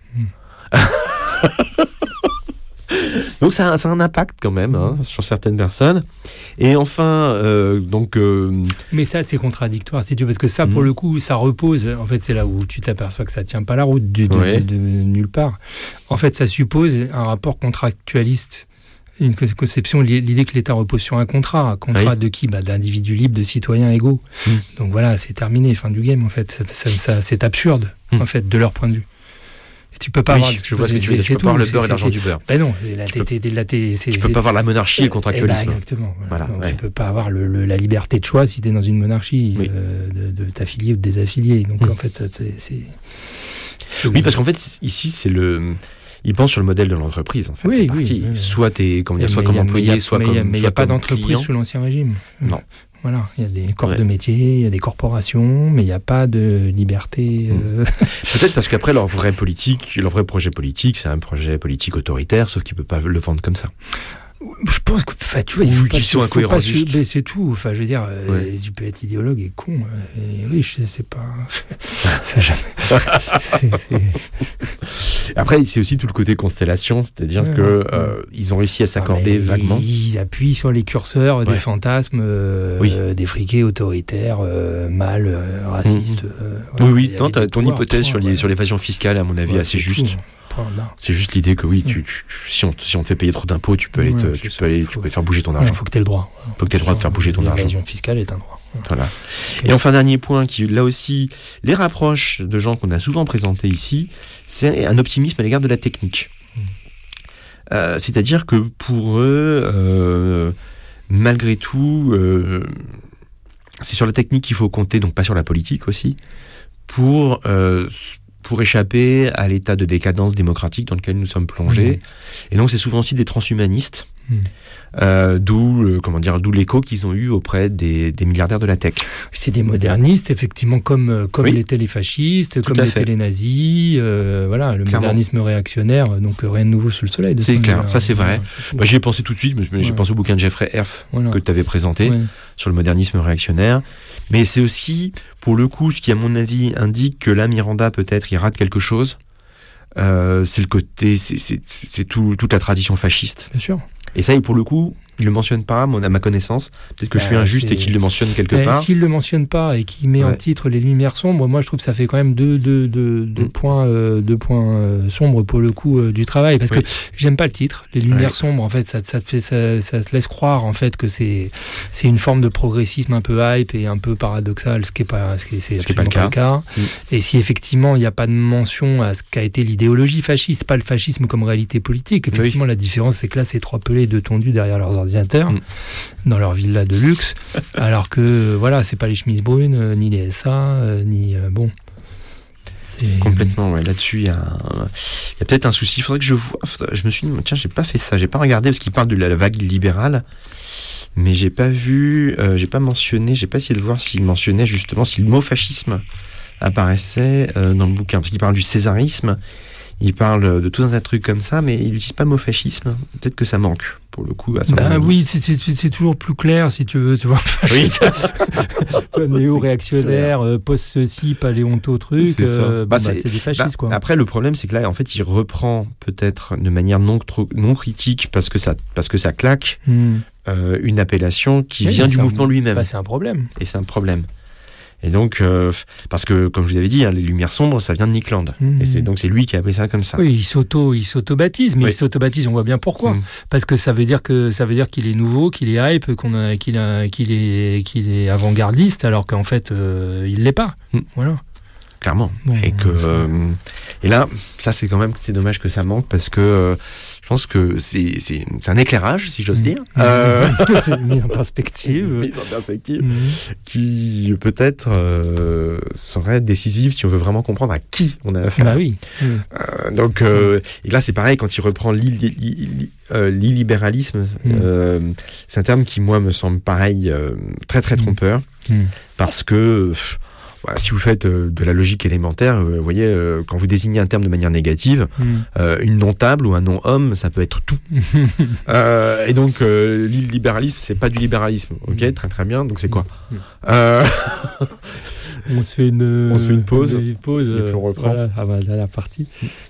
Donc ça a un impact quand même sur certaines personnes. Et enfin, mais ça c'est contradictoire, si tu veux, parce que ça pour le coup ça repose. En fait, c'est là où tu t'aperçois que ça tient pas la route de nulle part. En fait, ça suppose un rapport contractualiste. Une conception, l'idée que l'État repose sur un contrat de qui ? D'individus libres, de citoyens égaux. Donc voilà, c'est terminé, fin du game en fait. Ça, c'est absurde en fait de leur point de vue. Et tu peux pas avoir. Je vois ce que tu veux dire. Tu peux pas avoir le beurre et l'argent du beurre. Ben non, tu peux pas avoir la monarchie et le contractualisme. Exactement. Voilà. Donc, tu peux pas avoir la liberté de choix si tu es dans une monarchie de t'affilier ou de désaffilier. Donc en fait, ça c'est. Oui, parce qu'en fait ici c'est le. Ils pensent sur le modèle de l'entreprise, en fait. Oui. Soit comme employé, soit comme mais il n'y a pas d'entreprise sous l'Ancien Régime. Non. Voilà, il y a des corps de métier, il y a des corporations, mais il n'y a pas de liberté. Peut-être parce qu'après, leur vrai projet politique, c'est un projet politique autoritaire, sauf qu'ils ne peuvent pas le vendre comme ça. Je pense que, tu vois, il faut pas c'est tout. Enfin, je veux dire, tu peux être idéologue et con. Oui, je sais pas. Ça jamais. Après, c'est aussi tout le côté constellation, c'est-à-dire que ils ont réussi à s'accorder vaguement. Ils appuient sur les curseurs des fantasmes, des friqués autoritaires, mâles, racistes. Oui. Ton hypothèse sur l'évasion fiscale, à mon avis, assez juste. C'est juste l'idée que si on te fait payer trop d'impôts, tu peux faire bouger ton argent. Il faut que tu aies le droit. Il faut que tu aies le droit de faire bouger ton argent. L'évasion fiscale est un droit. Voilà. Et enfin, dernier point qui, là aussi, les rapproche de gens qu'on a souvent présentés ici, c'est un optimisme à l'égard de la technique. C'est-à-dire que pour eux, malgré tout, c'est sur la technique qu'il faut compter, donc pas sur la politique aussi, pour échapper à l'état de décadence démocratique dans lequel nous sommes plongés. Et donc c'est souvent aussi des transhumanistes, d'où l'écho qu'ils ont eu auprès des milliardaires de la tech. C'est des modernistes, effectivement, comme l'étaient les fascistes, comme l'étaient les nazis, le modernisme réactionnaire, donc rien de nouveau sous le soleil. C'est clair, ça c'est vrai. J'y ai pensé tout de suite, mais j'ai pensé au bouquin de Jeffrey Herf que tu avais présenté sur le modernisme réactionnaire. Mais c'est aussi, pour le coup, ce qui, à mon avis, indique que là, Miranda, peut-être, il rate quelque chose. C'est le côté, c'est toute la tradition fasciste. Bien sûr. Et ça, pour le coup, il le mentionne pas, à ma connaissance. Peut-être que je suis injuste et qu'il le mentionne quelque part. S'il le mentionne pas et qu'il met en titre les lumières sombres, moi je trouve que ça fait quand même deux points sombres pour le coup du travail, parce que j'aime pas le titre. Les lumières sombres, en fait, ça te laisse croire en fait que c'est une forme de progressisme un peu hype et un peu paradoxal, ce qui est absolument pas le cas. Et si effectivement il n'y a pas de mention à ce qu'a été l'idéologie fasciste, pas le fascisme comme réalité politique. Effectivement, la différence c'est que là c'est trois pelés de tondus derrière leurs ordinateurs dans leur villa de luxe, alors que c'est pas les chemises brunes ni les SA ni complètement. Là-dessus il y a peut-être un souci. Il faudrait que je vois. Je me suis dit tiens, j'ai pas fait ça, j'ai pas regardé parce qu'il parle de la vague libérale, mais j'ai pas vu, j'ai pas essayé de voir s'il mentionnait justement si le mot fascisme apparaissait dans le bouquin, parce qu'il parle du césarisme. Il parle de tout un tas de trucs comme ça, mais il n'utilise pas le mot fascisme. Peut-être que ça manque, pour le coup. C'est toujours plus clair, si tu veux. Tu vois, néo-réactionnaire, post-ceci, paléonto-truc. C'est des fascistes, quoi. Après, le problème, c'est que là, en fait, il reprend peut-être de manière non critique, parce que ça claque, une appellation qui vient du mouvement lui-même. C'est un problème. Et c'est un problème. Et donc, parce que, comme je vous l'avais dit, les lumières sombres, ça vient de Nick Land. Et c'est lui qui a appelé ça comme ça. Oui, il s'auto-baptise, mais il s'auto-baptise, on voit bien pourquoi. Parce que ça veut dire qu'il est nouveau, qu'il est hype, qu'il est avant-gardiste, alors qu'en fait, il l'est pas. Voilà. Clairement. Et là, ça c'est dommage que ça manque, parce que Je pense que c'est un éclairage, si j'ose dire. C'est une mise en perspective. Qui peut-être serait décisive si on veut vraiment comprendre à qui on a affaire. Bah oui. Donc, et là, c'est pareil, quand il reprend l'illibéralisme, c'est un terme qui, moi, me semble pareil, très, très trompeur. Parce que... si vous faites de la logique élémentaire, vous voyez, quand vous désignez un terme de manière négative, une non-table ou un non-homme, ça peut être tout. Et donc, l'illibéralisme, c'est pas du libéralisme. Ok, très très bien. Donc, c'est quoi On se fait une pause. Et puis on reprend. Voilà, la dernière partie.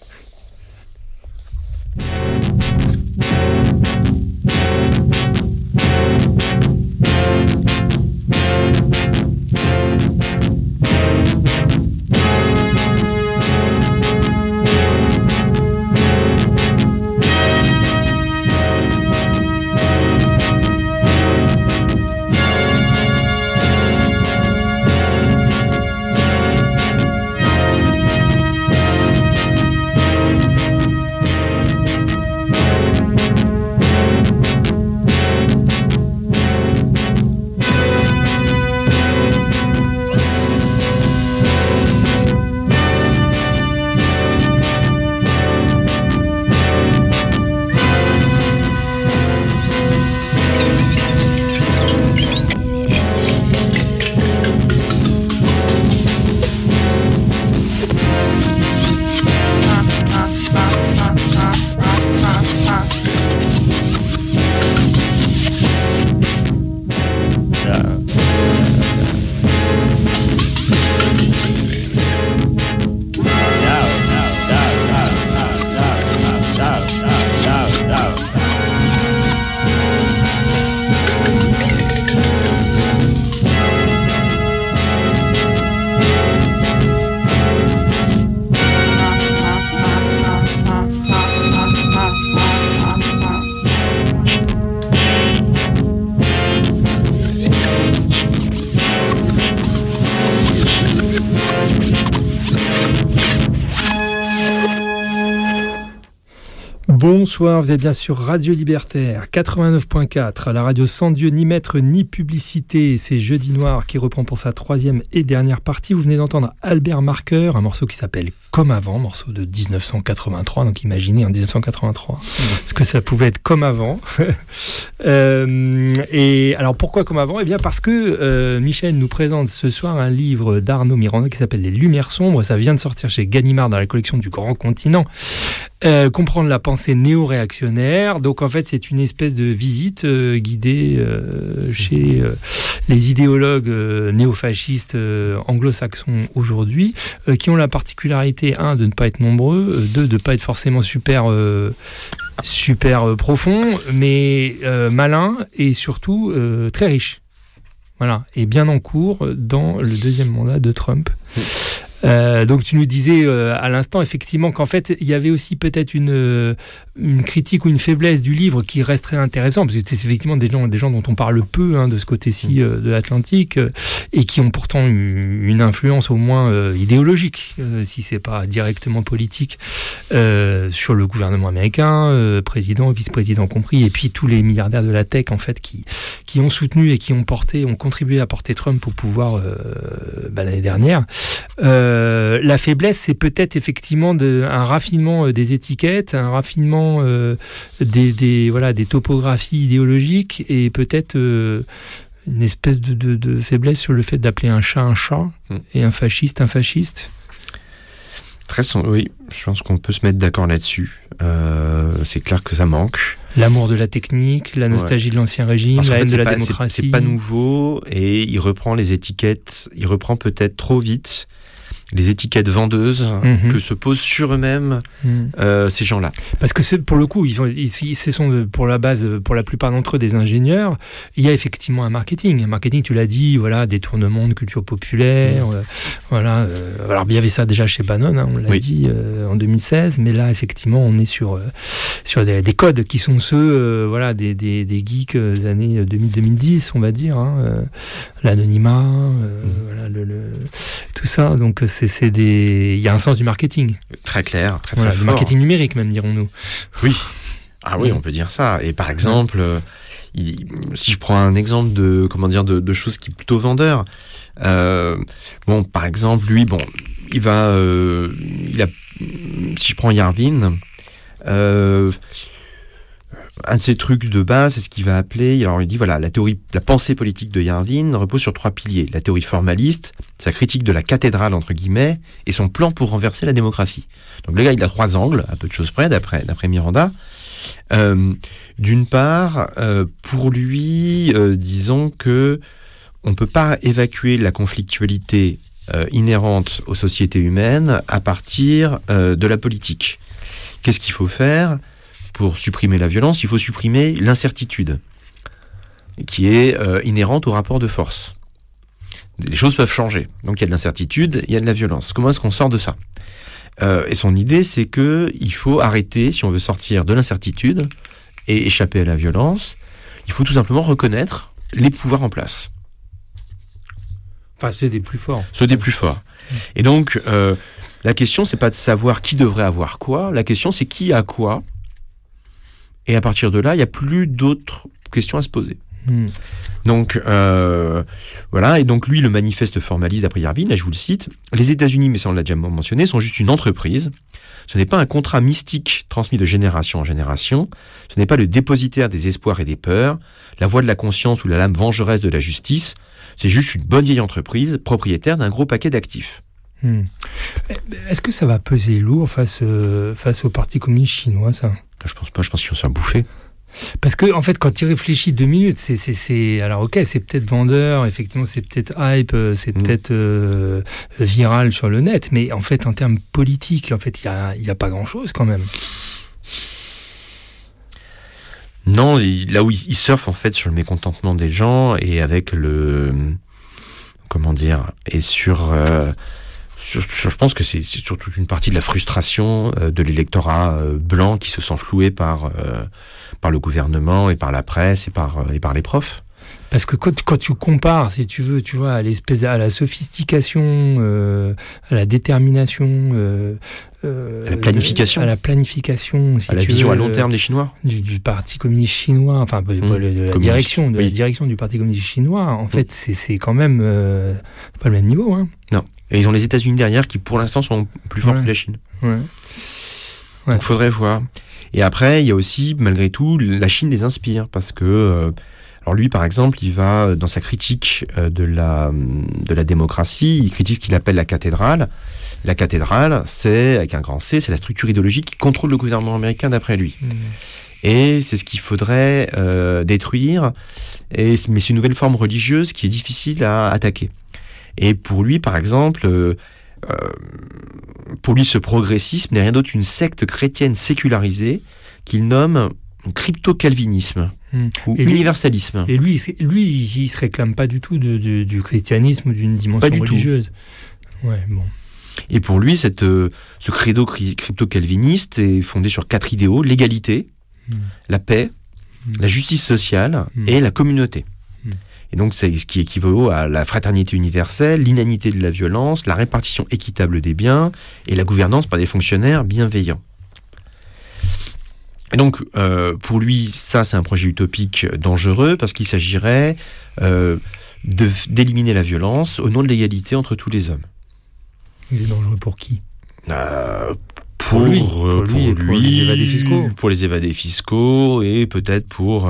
Bonsoir, vous êtes bien sur Radio Libertaire 89.4, la radio sans Dieu, ni maître, ni publicité. C'est Jeudi Noir qui reprend pour sa troisième et dernière partie. Vous venez d'entendre Albert Marker, un morceau qui s'appelle Comme avant, morceau de 1983. Donc imaginez en 1983 ce que ça pouvait être comme avant. Et alors pourquoi comme avant ? Eh bien parce que Michel nous présente ce soir un livre d'Arnaud Miranda qui s'appelle Les Lumières sombres. Ça vient de sortir chez Gallimard dans la collection du Grand Continent. Comprendre la pensée néo-réactionnaire. Donc en fait c'est une espèce de visite guidée chez les idéologues néo-fascistes anglo-saxons aujourd'hui, qui ont la particularité, de ne pas être nombreux, de ne pas être forcément super profond, mais malin et surtout très riche. Voilà, et bien en cours dans le deuxième mandat de Trump. Donc tu nous disais à l'instant effectivement qu'en fait il y avait aussi peut-être une critique ou une faiblesse du livre qui resterait intéressant, parce que c'est effectivement des gens dont on parle peu de ce côté-ci de l'Atlantique, et qui ont pourtant une influence au moins idéologique, si c'est pas directement politique, sur le gouvernement américain, président, vice-président compris, et puis tous les milliardaires de la tech en fait qui ont soutenu et qui ont contribué à porter Trump au pouvoir l'année dernière. La faiblesse, c'est peut-être effectivement un raffinement des étiquettes, un raffinement des topographies idéologiques, et peut-être une espèce de faiblesse sur le fait d'appeler un chat et un fasciste un fasciste. Oui, je pense qu'on peut se mettre d'accord là-dessus. C'est clair que ça manque. L'amour de la technique, la nostalgie de l'ancien régime, la haine de la démocratie. C'est pas nouveau, et il reprend les étiquettes, il reprend peut-être trop vite les étiquettes vendeuses que se posent sur eux-mêmes ces gens-là. Parce que pour le coup, ce sont pour la base, pour la plupart d'entre eux, des ingénieurs. Il y a effectivement un marketing. Un marketing, tu l'as dit, voilà, détournement de culture populaire. Voilà. Alors il y avait ça déjà chez Bannon, on l'a dit en 2016, mais là effectivement on est sur des codes qui sont ceux, des geeks années 2000-2010, on va dire, l'anonymat, voilà, tout ça. Donc il y a un sens du marketing. Très clair, très du fort. marketing numérique même, dirons-nous. Oui. Ah oui, on peut dire ça. Et par exemple, si je prends un exemple de choses qui est plutôt vendeur, par exemple, lui, si je prends Yarvin, un de ses trucs de base, c'est ce qu'il va appeler, alors il dit voilà, la pensée politique de Yarvin repose sur 3 piliers. La théorie formaliste, sa critique de la cathédrale, entre guillemets, et son plan pour renverser la démocratie. Donc le gars, il a 3 angles, à peu de choses près, d'après Miranda. D'une part, pour lui, disons que on ne peut pas évacuer la conflictualité inhérente aux sociétés humaines à partir de la politique. Qu'est-ce qu'il faut faire ? Pour supprimer la violence, il faut supprimer l'incertitude qui est inhérente au rapport de force. Les choses peuvent changer. Donc il y a de l'incertitude, il y a de la violence. Comment est-ce qu'on sort de ça ? Et son idée, c'est que il faut arrêter, si on veut sortir de l'incertitude et échapper à la violence, il faut tout simplement reconnaître les pouvoirs en place. Enfin, ceux des plus forts. Ceux des plus forts. Et donc, la question, c'est pas de savoir qui devrait avoir quoi. La question, c'est qui a quoi. Et à partir de là, il n'y a plus d'autres questions à se poser. Donc, voilà. Et donc, lui, le manifeste formaliste d'après Yarvin, là, je vous le cite, les États-Unis, mais ça on l'a déjà mentionné, sont juste une entreprise. Ce n'est pas un contrat mystique transmis de génération en génération. Ce n'est pas le dépositaire des espoirs et des peurs, la voix de la conscience ou la lame vengeresse de la justice. C'est juste une bonne vieille entreprise, propriétaire d'un gros paquet d'actifs. Est-ce que ça va peser lourd face au Parti communiste chinois, ça ? Je pense pas, je pense qu'ils vont se faire bouffer. Parce que, en fait, quand tu réfléchis 2 minutes, c'est alors ok, c'est peut-être vendeur, effectivement, c'est peut-être hype, c'est peut-être viral sur le net, mais en fait, en termes politiques, en fait, il y a pas grand-chose quand même. Non, là où il surfe en fait sur le mécontentement des gens et avec je pense que c'est surtout une partie de la frustration de l'électorat blanc qui se sent floué par le gouvernement et par la presse et par les profs. Parce que quand tu compares, si tu veux, tu vois, à la sophistication, à la détermination, à la planification, si à la vision à long terme des Chinois, du Parti communiste chinois, enfin la direction du Parti communiste chinois, en fait, c'est quand même pas le même niveau, hein. Non. Et ils ont les États-Unis derrière qui, pour l'instant, sont plus forts que la Chine. Ouais. Donc, faudrait voir. Et après, il y a aussi, malgré tout, la Chine les inspire parce que, alors lui, par exemple, il va dans sa critique de la démocratie, il critique ce qu'il appelle la cathédrale. La cathédrale, c'est avec un grand C, c'est la structure idéologique qui contrôle le gouvernement américain d'après lui. Et c'est ce qu'il faudrait détruire. Mais c'est une nouvelle forme religieuse qui est difficile à attaquer. Et pour lui, par exemple, ce progressisme n'est rien d'autre qu'une secte chrétienne sécularisée qu'il nomme crypto-calvinisme ou universalisme. Et lui, il se réclame pas du tout du christianisme ou d'une dimension religieuse. Ouais, bon. Et pour lui, ce credo crypto-calviniste est fondé sur 4 idéaux: l'égalité, la paix, la justice sociale et la communauté. Et donc, c'est ce qui équivaut à la fraternité universelle, l'inanité de la violence, la répartition équitable des biens et la gouvernance par des fonctionnaires bienveillants. Et donc, pour lui, ça, c'est un projet utopique dangereux parce qu'il s'agirait d'éliminer la violence au nom de l'égalité entre tous les hommes. C'est dangereux pour qui ? Pour lui, les évadés fiscaux. Pour les évadés fiscaux et peut-être pour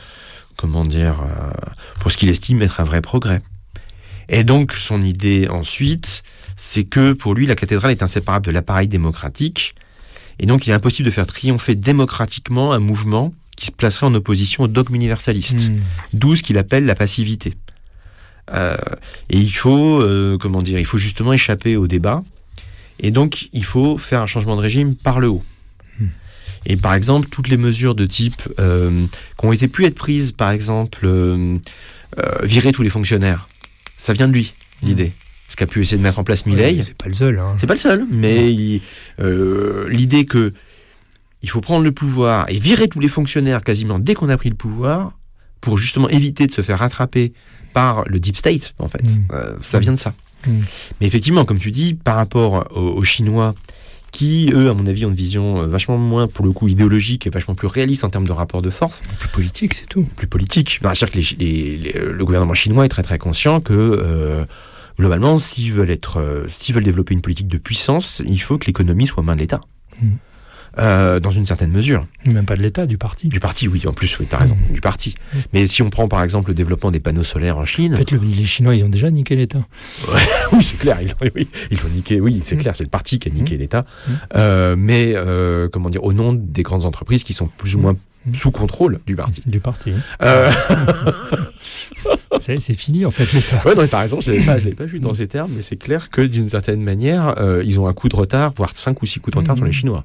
ce qu'il estime être un vrai progrès. Et donc, son idée ensuite, c'est que pour lui, la cathédrale est inséparable de l'appareil démocratique, et donc il est impossible de faire triompher démocratiquement un mouvement qui se placerait en opposition au dogme universaliste, d'où ce qu'il appelle la passivité. Et il faut, il faut justement échapper au débat, et donc il faut faire un changement de régime par le haut. Et par exemple, toutes les mesures de type qui ont été pu être prises, par exemple, virer tous les fonctionnaires, ça vient de lui, l'idée. Ce qu'a pu essayer de mettre en place Milei. C'est pas le seul. Hein. C'est pas le seul, mais l'idée que il faut prendre le pouvoir et virer tous les fonctionnaires quasiment dès qu'on a pris le pouvoir pour justement éviter de se faire rattraper par le deep state, en fait. Ça vient de ça. Mais effectivement, comme tu dis, par rapport aux Chinois qui, eux, à mon avis, ont une vision vachement moins, pour le coup, idéologique et vachement plus réaliste en termes de rapport de force. Plus politique, c'est tout. Plus politique. C'est-à-dire que le gouvernement chinois est très très conscient que, globalement, s'ils veulent développer une politique de puissance, il faut que l'économie soit aux mains de l'État. Dans une certaine mesure. Même pas de l'État, du parti. Du parti, oui, en plus, oui, t'as raison, du parti. Mais si on prend par exemple le développement des panneaux solaires en Chine... En fait, les Chinois, ils ont déjà niqué l'État. Ouais, oui, c'est clair, ils l'ont niqué, oui, c'est clair, c'est le parti qui a niqué l'État. Mais, comment dire, au nom des grandes entreprises qui sont plus ou moins sous contrôle du parti. Du parti. C'est fini, en fait, l'État. Ouais, non, t'as raison, je l'avais pas vu dans ces termes, mais c'est clair que d'une certaine manière, ils ont un coup de retard, voire 5 ou 6 coups de retard sur les Chinois.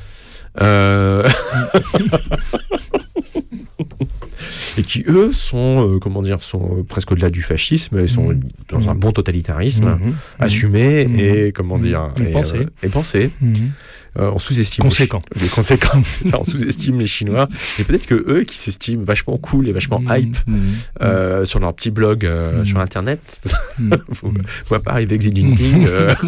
Et qui eux sont sont presque au-delà du fascisme, ils sont dans un bon totalitarisme assumé et pensé. On sous-estime les conséquences. On sous-estime les Chinois et peut-être que eux qui s'estiment vachement cool et vachement hype sur leur petit blog sur internet, faut pas arriver avec Xi Jinping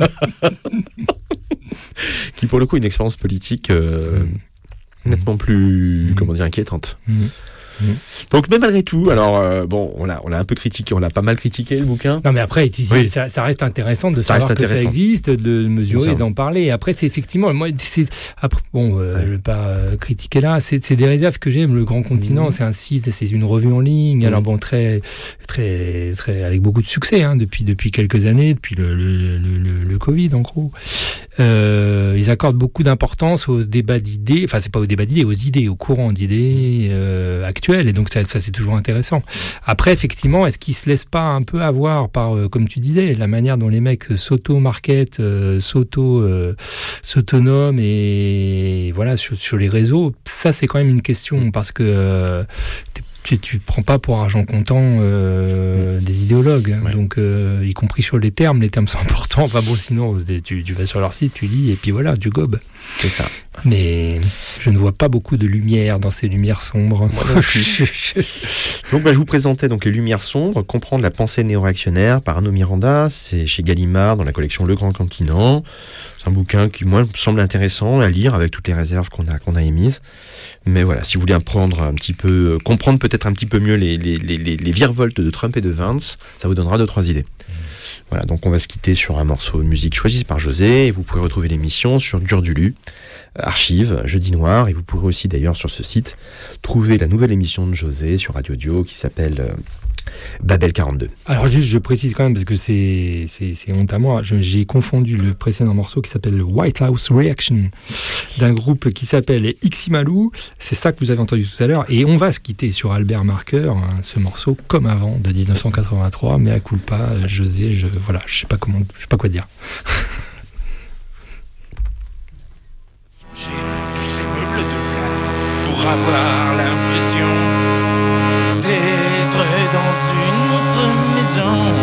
qui pour le coup a une expérience politique nettement plus inquiétante. Donc, mais malgré tout, alors, on l'a un peu critiqué, on l'a pas mal critiqué, le bouquin. Non, mais après, ça reste intéressant de savoir que ça existe, de le mesurer, d'en parler. Et après, c'est effectivement, moi, je vais pas critiquer là, c'est des réserves que j'aime. Le Grand Continent, c'est un site, c'est une revue en ligne. Alors bon, très, très, très, avec beaucoup de succès, depuis quelques années, depuis le Covid, en gros. Ils accordent beaucoup d'importance au débat d'idées, enfin, c'est pas au débat d'idées, aux idées, au courant d'idées, actuelles. Et donc, ça c'est toujours intéressant. Après, effectivement, est-ce qu'ils se laissent pas un peu avoir par, comme tu disais, la manière dont les mecs s'auto-marketent, s'autonoment et voilà, sur les réseaux? Ça, c'est quand même une question parce que, tu prends pas pour argent comptant des idéologues, donc y compris sur les termes sont importants. Enfin bon, sinon tu vas sur leur site, tu lis et puis voilà, tu gobes. C'est ça. Mais je ne vois pas beaucoup de lumière dans ces lumières sombres. Donc je vous présentais donc les lumières sombres, comprendre la pensée néo-réactionnaire par Arnaud Miranda. C'est chez Gallimard dans la collection Le Grand Continent. C'est un bouquin qui, moi, me semble intéressant à lire avec toutes les réserves qu'on a émises. Mais voilà, si vous voulez apprendre un petit peu, comprendre peut-être un petit peu mieux les virevoltes de Trump et de Vance, ça vous donnera 2-3 idées. Voilà, donc on va se quitter sur un morceau de musique choisi par José, et vous pourrez retrouver l'émission sur Durdulu, archive, Jeudi Noir, et vous pourrez aussi d'ailleurs sur ce site trouver la nouvelle émission de José sur Radio Dio qui s'appelle Babel 42. Alors juste, je précise quand même, parce que c'est honte à moi, j'ai confondu le précédent morceau qui s'appelle le White House Reaction, d'un groupe qui s'appelle Iximalou, c'est ça que vous avez entendu tout à l'heure, et on va se quitter sur Albert Marker, ce morceau comme avant, de 1983, mais à culpa, José, je sais pas quoi dire. J'ai tous ces meubles de place pour avoir l'impression d'être dans une autre maison.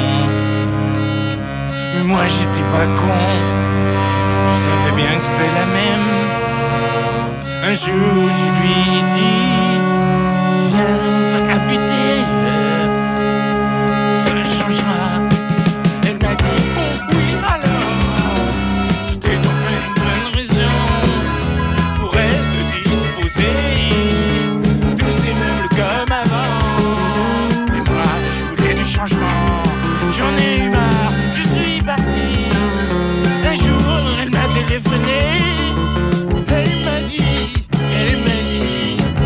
Mais moi j'étais pas con, je savais bien que c'était la même. Un jour je lui ai dit, viens me faire habiter, ça changera. Elle m'a dit, oh oui alors, c'était enfin une bonne raison pour elle de disposer tous ces meubles comme avant. Mais moi je voulais du changement, j'en ai eu marre, je suis parti. Un jour elle m'a téléphoné, elle m'a dit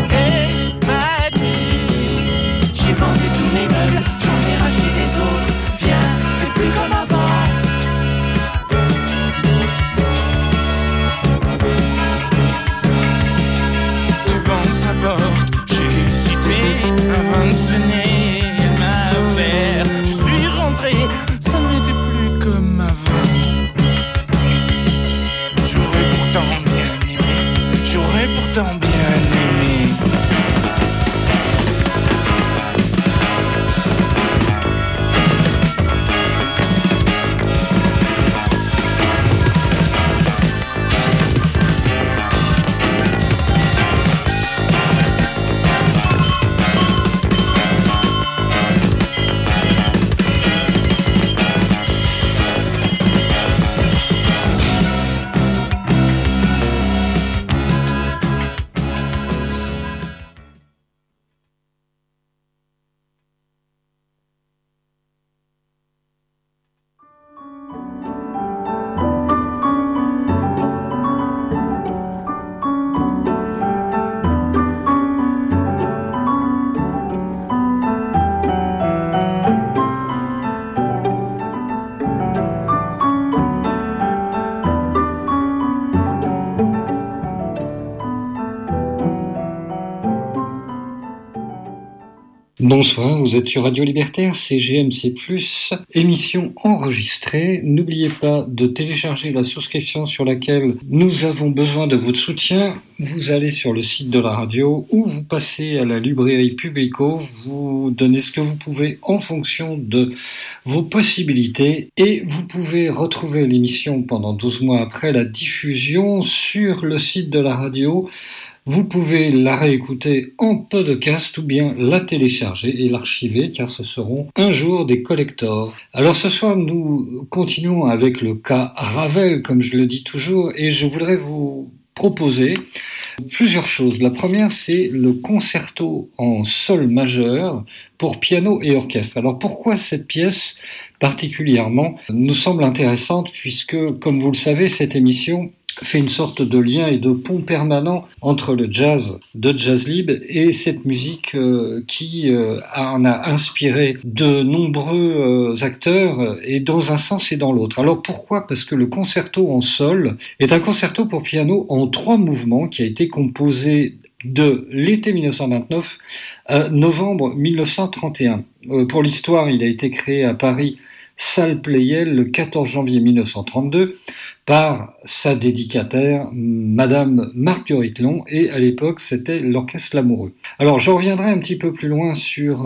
Bonsoir, vous êtes sur Radio Libertaire, CGMC+, émission enregistrée. N'oubliez pas de télécharger la souscription sur laquelle nous avons besoin de votre soutien. Vous allez sur le site de la radio ou vous passez à la librairie Publico, vous donnez ce que vous pouvez en fonction de vos possibilités et vous pouvez retrouver l'émission pendant 12 mois après la diffusion sur le site de la radio. Vous pouvez la réécouter en podcast ou bien la télécharger et l'archiver car ce seront un jour des collectors. Alors ce soir nous continuons avec le cas Ravel comme je le dis toujours et je voudrais vous proposer plusieurs choses. La première c'est le concerto en sol majeur pour piano et orchestre. Alors pourquoi cette pièce particulièrement nous semble intéressante puisque comme vous le savez cette émission fait une sorte de lien et de pont permanent entre le jazz de Jazz Lib et cette musique qui en a inspiré de nombreux acteurs et dans un sens et dans l'autre. Alors pourquoi ? Parce que le concerto en sol est un concerto pour piano en 3 mouvements qui a été composé de l'été 1929 à novembre 1931. Pour l'histoire, il a été créé à Paris, salle Pleyel, le 14 janvier 1932, par sa dédicataire, Madame Marguerite Long, et à l'époque, c'était l'Orchestre Lamoureux. Alors, je reviendrai un petit peu plus loin sur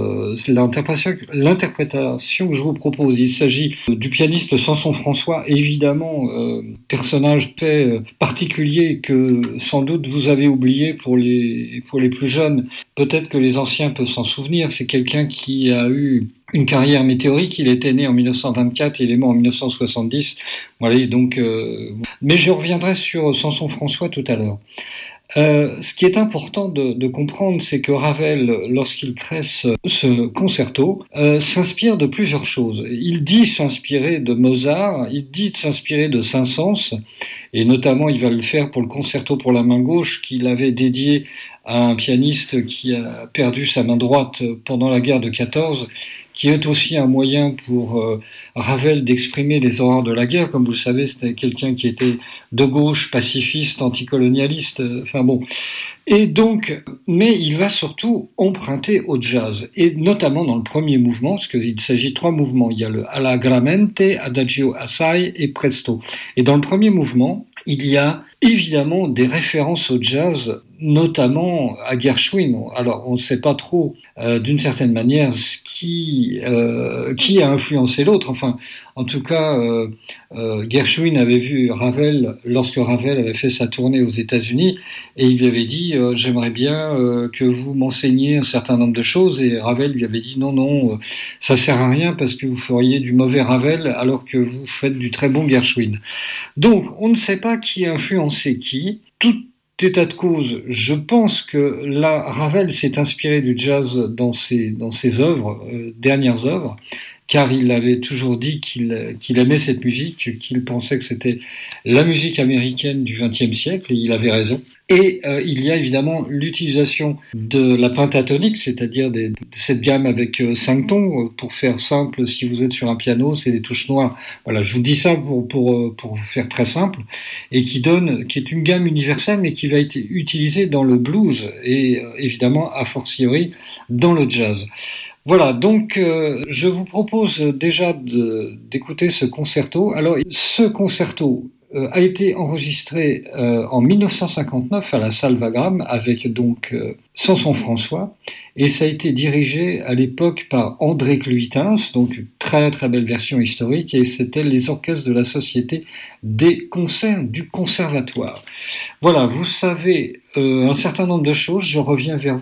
l'interprétation que je vous propose. Il s'agit du pianiste Samson François, évidemment, personnage très particulier que sans doute vous avez oublié pour les plus jeunes. Peut-être que les anciens peuvent s'en souvenir. C'est quelqu'un qui a eu une carrière météorique. Il était né en 1924 et il est mort en 1970. Voilà, donc, mais je reviendrai sur Samson François tout à l'heure. Ce qui est important de comprendre, c'est que Ravel, lorsqu'il crée ce concerto, s'inspire de plusieurs choses. Il dit s'inspirer de Mozart, il dit s'inspirer de Saint-Saëns, et notamment il va le faire pour le concerto pour la main gauche qu'il avait dédié à un pianiste qui a perdu sa main droite pendant la guerre de 14, qui est aussi un moyen pour Ravel d'exprimer les horreurs de la guerre. Comme vous le savez, c'était quelqu'un qui était de gauche, pacifiste, anticolonialiste, enfin bon. Et donc, mais il va surtout emprunter au jazz, et notamment dans le premier mouvement, parce qu'il s'agit de 3 mouvements. Il y a le Allegramente, Adagio assai et Presto. Et dans le premier mouvement, il y a évidemment des références au jazz, notamment à Gershwin. Alors, on ne sait pas trop, d'une certaine manière, qui a influencé l'autre. Enfin, en tout cas, Gershwin avait vu Ravel lorsque Ravel avait fait sa tournée aux États-Unis, et il lui avait dit j'aimerais bien que vous m'enseigniez un certain nombre de choses. Et Ravel lui avait dit non, ça sert à rien parce que vous feriez du mauvais Ravel alors que vous faites du très bon Gershwin. Donc, on ne sait pas qui a influencé qui. Tout état de cause, je pense que là, Ravel s'est inspiré du jazz dans ses œuvres, dernières œuvres, car il avait toujours dit qu'il aimait cette musique, qu'il pensait que c'était la musique américaine du XXe siècle, et il avait raison. Et il y a évidemment l'utilisation de la pentatonique, c'est-à-dire de cette gamme avec 5 tons. Pour faire simple, si vous êtes sur un piano, c'est des touches noires. Voilà, je vous dis ça pour faire très simple, et qui est une gamme universelle, mais qui va être utilisée dans le blues et évidemment a fortiori dans le jazz. Voilà, donc je vous propose déjà d'écouter ce concerto. Alors, ce concerto a été enregistré en 1959 à la salle Wagram avec donc Samson François, et ça a été dirigé à l'époque par André Cluitens, donc une très très belle version historique, et c'était les orchestres de la Société des concerts du Conservatoire. Voilà, vous savez un certain nombre de choses, je reviens vers